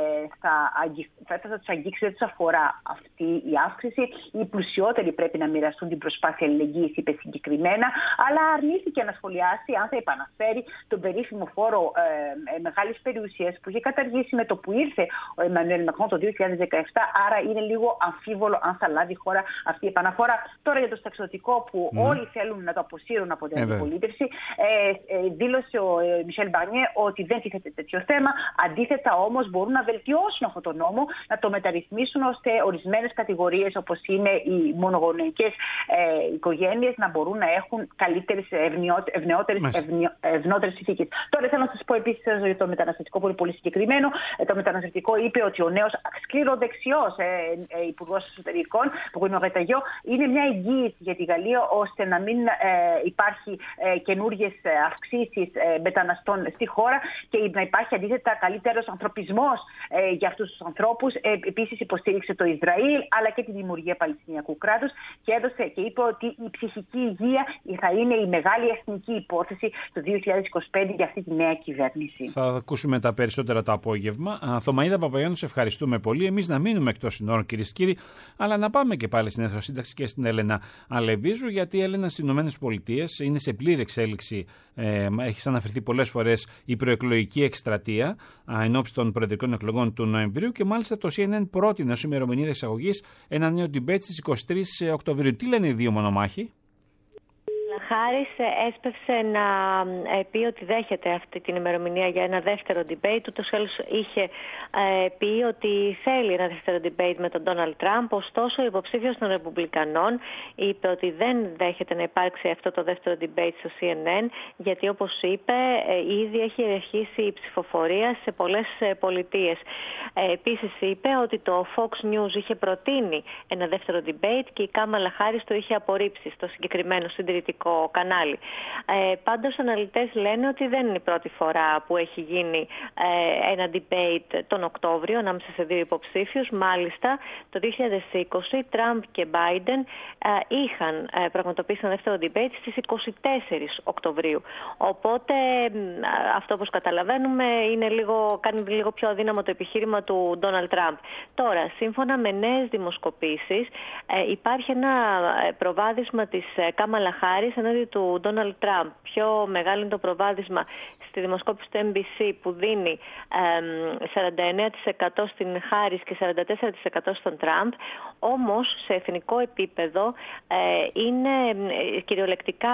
θα τους αγγίξει, δεν τους αφορά αυτή η αύξηση. Οι πλουσιότεροι πρέπει να μοιραστούν την προσπάθεια αλληλεγγύης, είπε συγκεκριμένα, αλλά αρνήθηκε να σχολιάσει αν θα επαναφέρει τον περίφημο φόρο μεγάλης περιουσίας που είχε καταργήσει με το που ήρθε ο Εμμανουέλ Μακρόν το 2017, άρα είναι λίγο αμφίβολο αν θα λάβει η χώρα αυτή η επαναφορά. Τώρα για το σταξιωτικό που όλοι θέλουν να το αποσύρουν από την αντιπολίτευση, δήλωσε ο Μισελ Μπαρνιέ ότι δεν τίθεται τέτοιο θέμα. Αντίθετα όμως μπορούν να βελτιώσουν αυτόν τον νόμο, να το μεταρρυθμίσουν ώστε ορισμένες κατηγορίες όπως είναι οι μονογονεϊκές οικογένειες να μπορούν να έχουν καλύτερες, ευνότερες συνθήκες. Τώρα θέλω να σας πω επίσης για το μεταναστευτικό που είναι πολύ συγκεκριμένο. Το μεταναστευτικό είπε ότι ο νέος σκληροδεξιός υπουργός εσωτερικών, που είναι ο Ρεταγιό, είναι μια εγγύηση για τη Γαλλία ώστε να μην υπάρχει καινούργιες αυξήσεις μεταναστών στη χώρα και να υπάρχει αντίθετα καλύτερος ανθρωπισμός για αυτούς τους ανθρώπους. Επίσης υποστήριξε το Ισραήλ αλλά και τη δημιουργία Παλαιστινιακού κράτους και είπε ότι η ψυχική υγεία θα είναι η μεγάλη εθνική υπόθεση το 2025 για αυτή τη νέα κυβέρνηση.
Θα ακούσουμε τα περισσότερα το απόγευμα. Θωμαΐδα Παπαϊωάννου, σε ευχαριστούμε πολύ. Εμείς να μείνουμε εκτός συνόρων, κυρίες και κύριοι, αλλά να πάμε και πάλι στην Εθνοσύνταξη και στην Έλενα Αλεβίζου, γιατί η Έλενα στις ΗΠΑ είναι σε πλήρη εξέλιξη. Έχει αναφερθεί πολλές φορές η προεκλογική εκστρατεία ενόψει των προεδρικών εκλογών του Νοεμβρίου και μάλιστα το CNN πρότεινε ως ημερομηνία εξαγωγής ένα νέο debate στις 23 Οκτωβρίου. Τι λένε οι δύο μονομάχοι?
Χάρης έσπευσε να πει ότι δέχεται αυτή την ημερομηνία για ένα δεύτερο debate. Ούτως ή άλλως είχε πει ότι θέλει ένα δεύτερο debate με τον Ντόναλντ Τραμπ. Ωστόσο, ο υποψήφιος των Ρεπουμπλικανών είπε ότι δεν δέχεται να υπάρξει αυτό το δεύτερο debate στο CNN, γιατί όπως είπε, ήδη έχει αρχίσει η ψηφοφορία σε πολλές πολιτείες. Επίσης είπε ότι το Fox News είχε προτείνει ένα δεύτερο debate και η Κάμαλα Χάρις το είχε απορρίψει στο συγκεκριμένο συντηρητικό κανάλι. Πάντως, αναλυτές λένε ότι δεν είναι η πρώτη φορά που έχει γίνει ένα debate τον Οκτώβριο ανάμεσα σε δύο υποψήφιους. Μάλιστα, το 2020, Τραμπ και Μπάιντεν είχαν πραγματοποιήσει ένα δεύτερο debate στις 24 Οκτωβρίου. Οπότε, αυτό όπως καταλαβαίνουμε κάνει λίγο πιο αδύναμο το επιχείρημα του Ντόναλντ Τραμπ. Τώρα, σύμφωνα με νέες δημοσκοπήσεις, υπάρχει ένα προβάδισμα της Κάμαλα Χάρις, ενώ έναντι του Ντόναλντ Τραμπ. Πιο μεγάλο είναι το προβάδισμα στη δημοσκόπηση του NBC που δίνει 49% στην Χάρις και 44% στον Τραμπ. Όμως σε εθνικό επίπεδο είναι κυριολεκτικά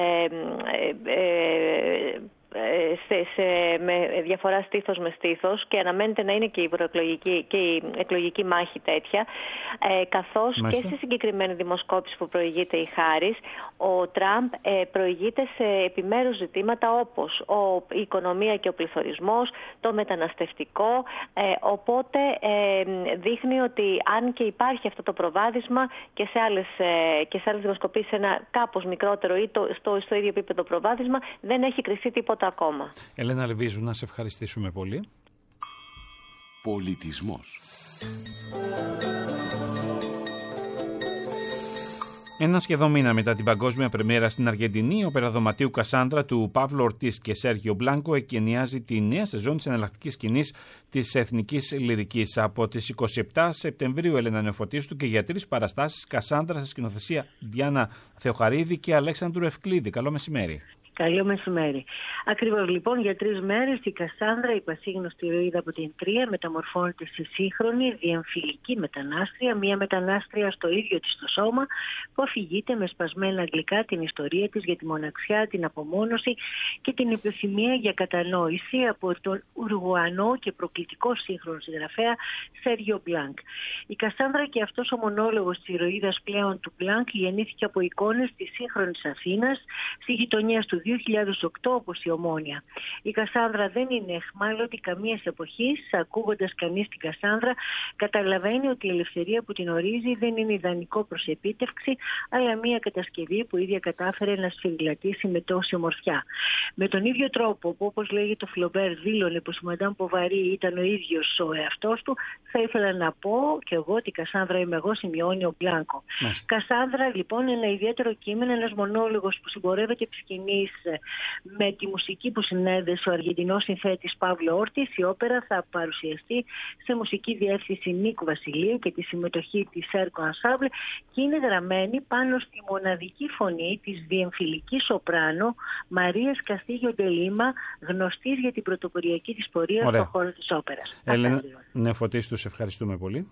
με διαφορά στήθος με στήθος και αναμένεται να είναι και η εκλογική μάχη τέτοια, καθώς και στη συγκεκριμένη δημοσκόπηση που προηγείται η Χάρις, ο Τραμπ προηγείται σε επιμέρους ζητήματα όπως η οικονομία και ο πληθωρισμός, το μεταναστευτικό, οπότε δείχνει ότι αν και υπάρχει αυτό το προβάδισμα και σε άλλες δημοσκοπήσεις ένα κάπως μικρότερο ή στο ίδιο επίπεδο προβάδισμα, δεν έχει κριθεί τίποτα ακόμα.
Ελένα Λεβίζου, να σε ευχαριστήσουμε πολύ.
Πολιτισμός.
Ένα σχεδόν μήνα μετά την παγκόσμια πρεμιέρα στην Αργεντινή, η όπερα δωματίου Κασάνδρα του Παύλο Ορτίς και Σέργιο Μπλάνκο εκκαινιάζει τη νέα σεζόν της εναλλακτικής σκηνής της Εθνικής Λυρικής. Από τις 27 Σεπτεμβρίου, Ελένα Νεοφωτίστου, και για 3 παραστάσεις Κασάνδρα σε σκηνοθεσία Διάννα Θεοχαρίδη και Αλέξανδρου Ευκλήδη. Καλό μεσημέρι.
Καλό μεσημέρι. Ακριβώς λοιπόν για 3 μέρες η Κασάνδρα, η πασίγνωστη ηρωίδα από την Τρία, μεταμορφώνεται σε σύγχρονη διεμφυλική μετανάστρια, μια μετανάστρια στο ίδιο της το σώμα, που αφηγείται με σπασμένα αγγλικά την ιστορία της για τη μοναξιά, την απομόνωση και την επιθυμία για κατανόηση από τον Ουρουγουανό και προκλητικό σύγχρονο συγγραφέα Σέργιο Μπλάνκ. Η Κασάνδρα και αυτός ο μονόλογος της ηρωίδας πλέον του Μπλάνκ γεννήθηκε από εικόνες της σύγχρονης Αθήνας, στη γειτονιά του 2008 όπως η Ομόνια. Η Κασάνδρα δεν είναι αιχμάλωτη καμίας εποχής. Ακούγοντας κανείς την Κασάνδρα, καταλαβαίνει ότι η ελευθερία που την ορίζει δεν είναι ιδανικό προς επίτευξη, αλλά μια κατασκευή που η ίδια κατάφερε να σφυριλατήσει με τόση ομορφιά. Με τον ίδιο τρόπο που, όπως λέγει το Φλομπέρ, δήλωνε πως η Μαντάμ Ποβαρή ήταν ο ίδιος ο εαυτός του, θα ήθελα να πω και εγώ ότι η Κασάνδρα είμαι εγώ, σημειώνει ο Μπλάνκο. Κασάνδρα λοιπόν είναι ένα ιδιαίτερο κείμενο, ένας μονόλογος που συμπορεύεται επί σκηνής με τη μουσική που συνέδεσε ο Αργεντινός συνθέτης Παύλο Όρτις. Η όπερα θα παρουσιαστεί σε μουσική διεύθυνση Νίκου Βασιλείου και τη συμμετοχή της Έρκο Ανσάμπλ και είναι γραμμένη πάνω στη μοναδική φωνή της διεμφυλικής σοπράνο Μαρίας Καστίγιο Ντελίμα, γνωστής για την πρωτοποριακή της πορεία στον χώρο της όπερας.
Έλενα Νεοφωτίστου, σε ευχαριστούμε πολύ.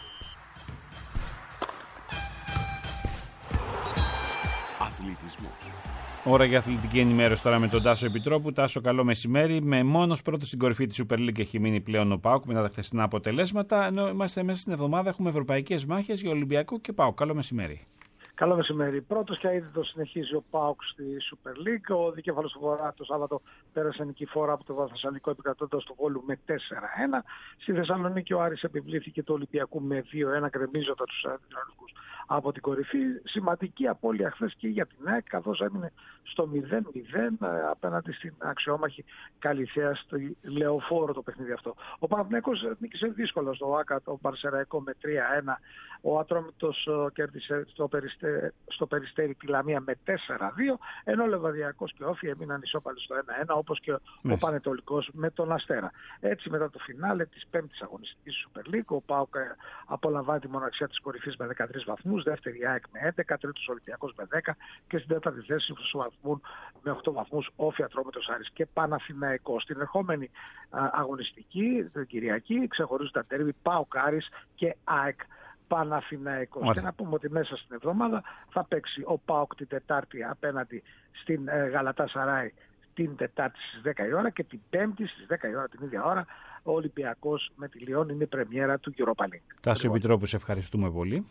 Αθλητισμός.
Ώρα για αθλητική ενημέρωση τώρα με τον Τάσο Επιτρόπου. Τάσο, καλό μεσημέρι. Με μόνος πρώτο στην κορυφή της Super League έχει μείνει πλέον ο ΠΑΟΚ μετά τα χθεσινά αποτελέσματα. Ενώ είμαστε μέσα στην εβδομάδα, έχουμε ευρωπαϊκές μάχες για Ολυμπιακό και ΠΑΟΚ. Καλό μεσημέρι.
Καλό μεσημέρι. Πρώτος και αίτητος συνεχίζει ο ΠΑΟΚ στη Super League. Ο δικέφαλος του Βορρά το Σάββατο πέρασε νικηφόρα από το Θεσσαλονικό, επικρατώντας το Βόλου με 4-1. Στη Θεσσαλονίκη ο Άρης επιβλήθηκε του Ολυμπιακού με 2-1, γκρεμίζοντας τους Θεσσαλονικούς από την κορυφή. Σημαντική απώλεια χθες και για την ΑΕΚ, καθώς έμεινε στο 0-0 απέναντι στην αξιόμαχη Καλιθέα στο Λεωφόρο το παιχνίδι αυτό. Ο Παναθηναϊκός νίκησε δύσκολα στο ΆΚΑ το Παρσεραϊκό με 3-1. Ο Ατρόμητος κέρδισε στο Περιστέρι τη Λαμία με 4-2, ενώ ο Λεβαδιακός και Όφη έμειναν ισόπαλοι στο 1-1, όπως και ο Πανετολικός με τον Αστέρα. Έτσι, μετά το φινάλε της 5ης αγωνιστικής Super League, ο ΠΑΟΚ απολαμβάνει τη μοναξιά της κορυφής με 13 βαθμούς, δεύτερη ΑΕΚ με 11, τρίτος Ολυμπιακός με 10 και στην τέταρτη θέση με 8 βαθμούς Όφη, Ατρόμητος, Άρης και Παναθηναϊκός. Στην ερχόμενη αγωνιστική, την Κυριακή, ξεχωρίζουν τα ντέρμπι ΠΑΟΚ Άρης και ΑΕΚ Παναθηναϊκός. Και να πούμε ότι μέσα στην εβδομάδα θα παίξει ο ΠΑΟΚ την Τετάρτη απέναντι στην Γαλατάσαράι την Τετάρτη στις 10 η ώρα και την Πέμπτη στις 10 η ώρα την ίδια ώρα ο Ολυμπιακός με τη Λιόν είναι η πρεμιέρα του Europa League.
Τάσο Επιτρόπου, σε ευχαριστούμε πολύ.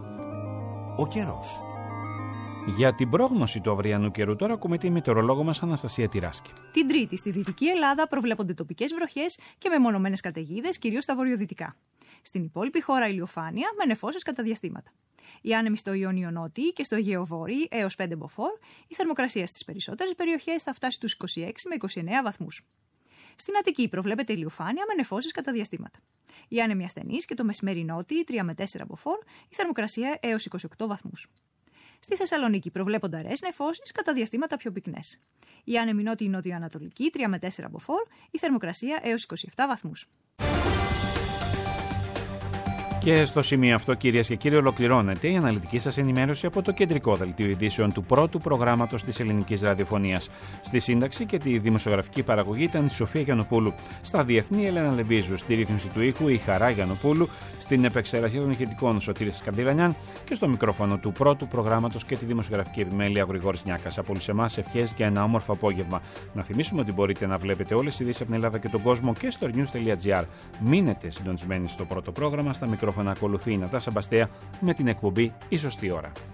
Ο καιρός.
Για την πρόγνωση του αυριανού καιρού τώρα ακούμε τη μετεωρολόγο μας Αναστασία Τυράσκη.
Την Τρίτη στη Δυτική Ελλάδα προβλέπονται τοπικές βροχές και μεμονωμένες καταιγίδες, κυρίως στα βορειοδυτικά. Στην υπόλοιπη χώρα ηλιοφάνεια με νεφώσεις κατά διαστήματα. Οι άνεμοι στο Ιόνιο Νότι και στο Αιγαίο Βόρειο έως 5 μποφόρ, η θερμοκρασία στις περισσότερες περιοχές θα φτάσει στους 26 με 29 βαθμούς. Στην Αττική προβλέπεται ηλιοφάνεια με νεφώσεις κατά διαστήματα. Οι άνεμοι ασθενείς και το μεσημέρι νότι 3 με 4 μποφόρ, η θερμοκρασία έως 28 βαθμούς. Στη Θεσσαλονίκη προβλέπονται αραιές νεφώσεις κατά διαστήματα πιο πυκνές. Οι άνεμοι νότιο-νότιο-ανατολική 3 με 4 μποφόρ, η θερμοκρασία έως 27 βαθμούς.
Και στο σημείο αυτό, κυρίες και κύριοι, ολοκληρώνεται η αναλυτική σας ενημέρωση από το κεντρικό δελτίο ειδήσεων του πρώτου προγράμματος της ελληνικής ραδιοφωνίας. Στη σύνταξη και τη δημοσιογραφική παραγωγή ήταν η Σοφία Γιαννοπούλου. Στα διεθνή, Ελένα Λεβίζου. Στη ρύθμιση του ήχου, η Χαρά Γιαννοπούλου. Στην επεξεργασία των ηχητικών, Σωτήρης Καντήλανιάν. Και στο μικρόφωνο του πρώτου προγράμματος και τη δημοσιογραφική επιμέλεια, ο Γρηγόρης Νιάκας. Από όλους εμάς, ευχές και ένα όμορφο απόγευμα. Να θυμίσουμε ότι μπορείτε να βλέπετε όλες τις ειδήσεις από την Ελλάδα και τον κόσμο και στο news.gr. Μείνετε συντονισμένοι στο πρώτο πρόγραμμα. Στα μικρόφωνα ακολουθεί η Νατάσα Μπαστέα με την εκπομπή «Η Σωστή Ώρα».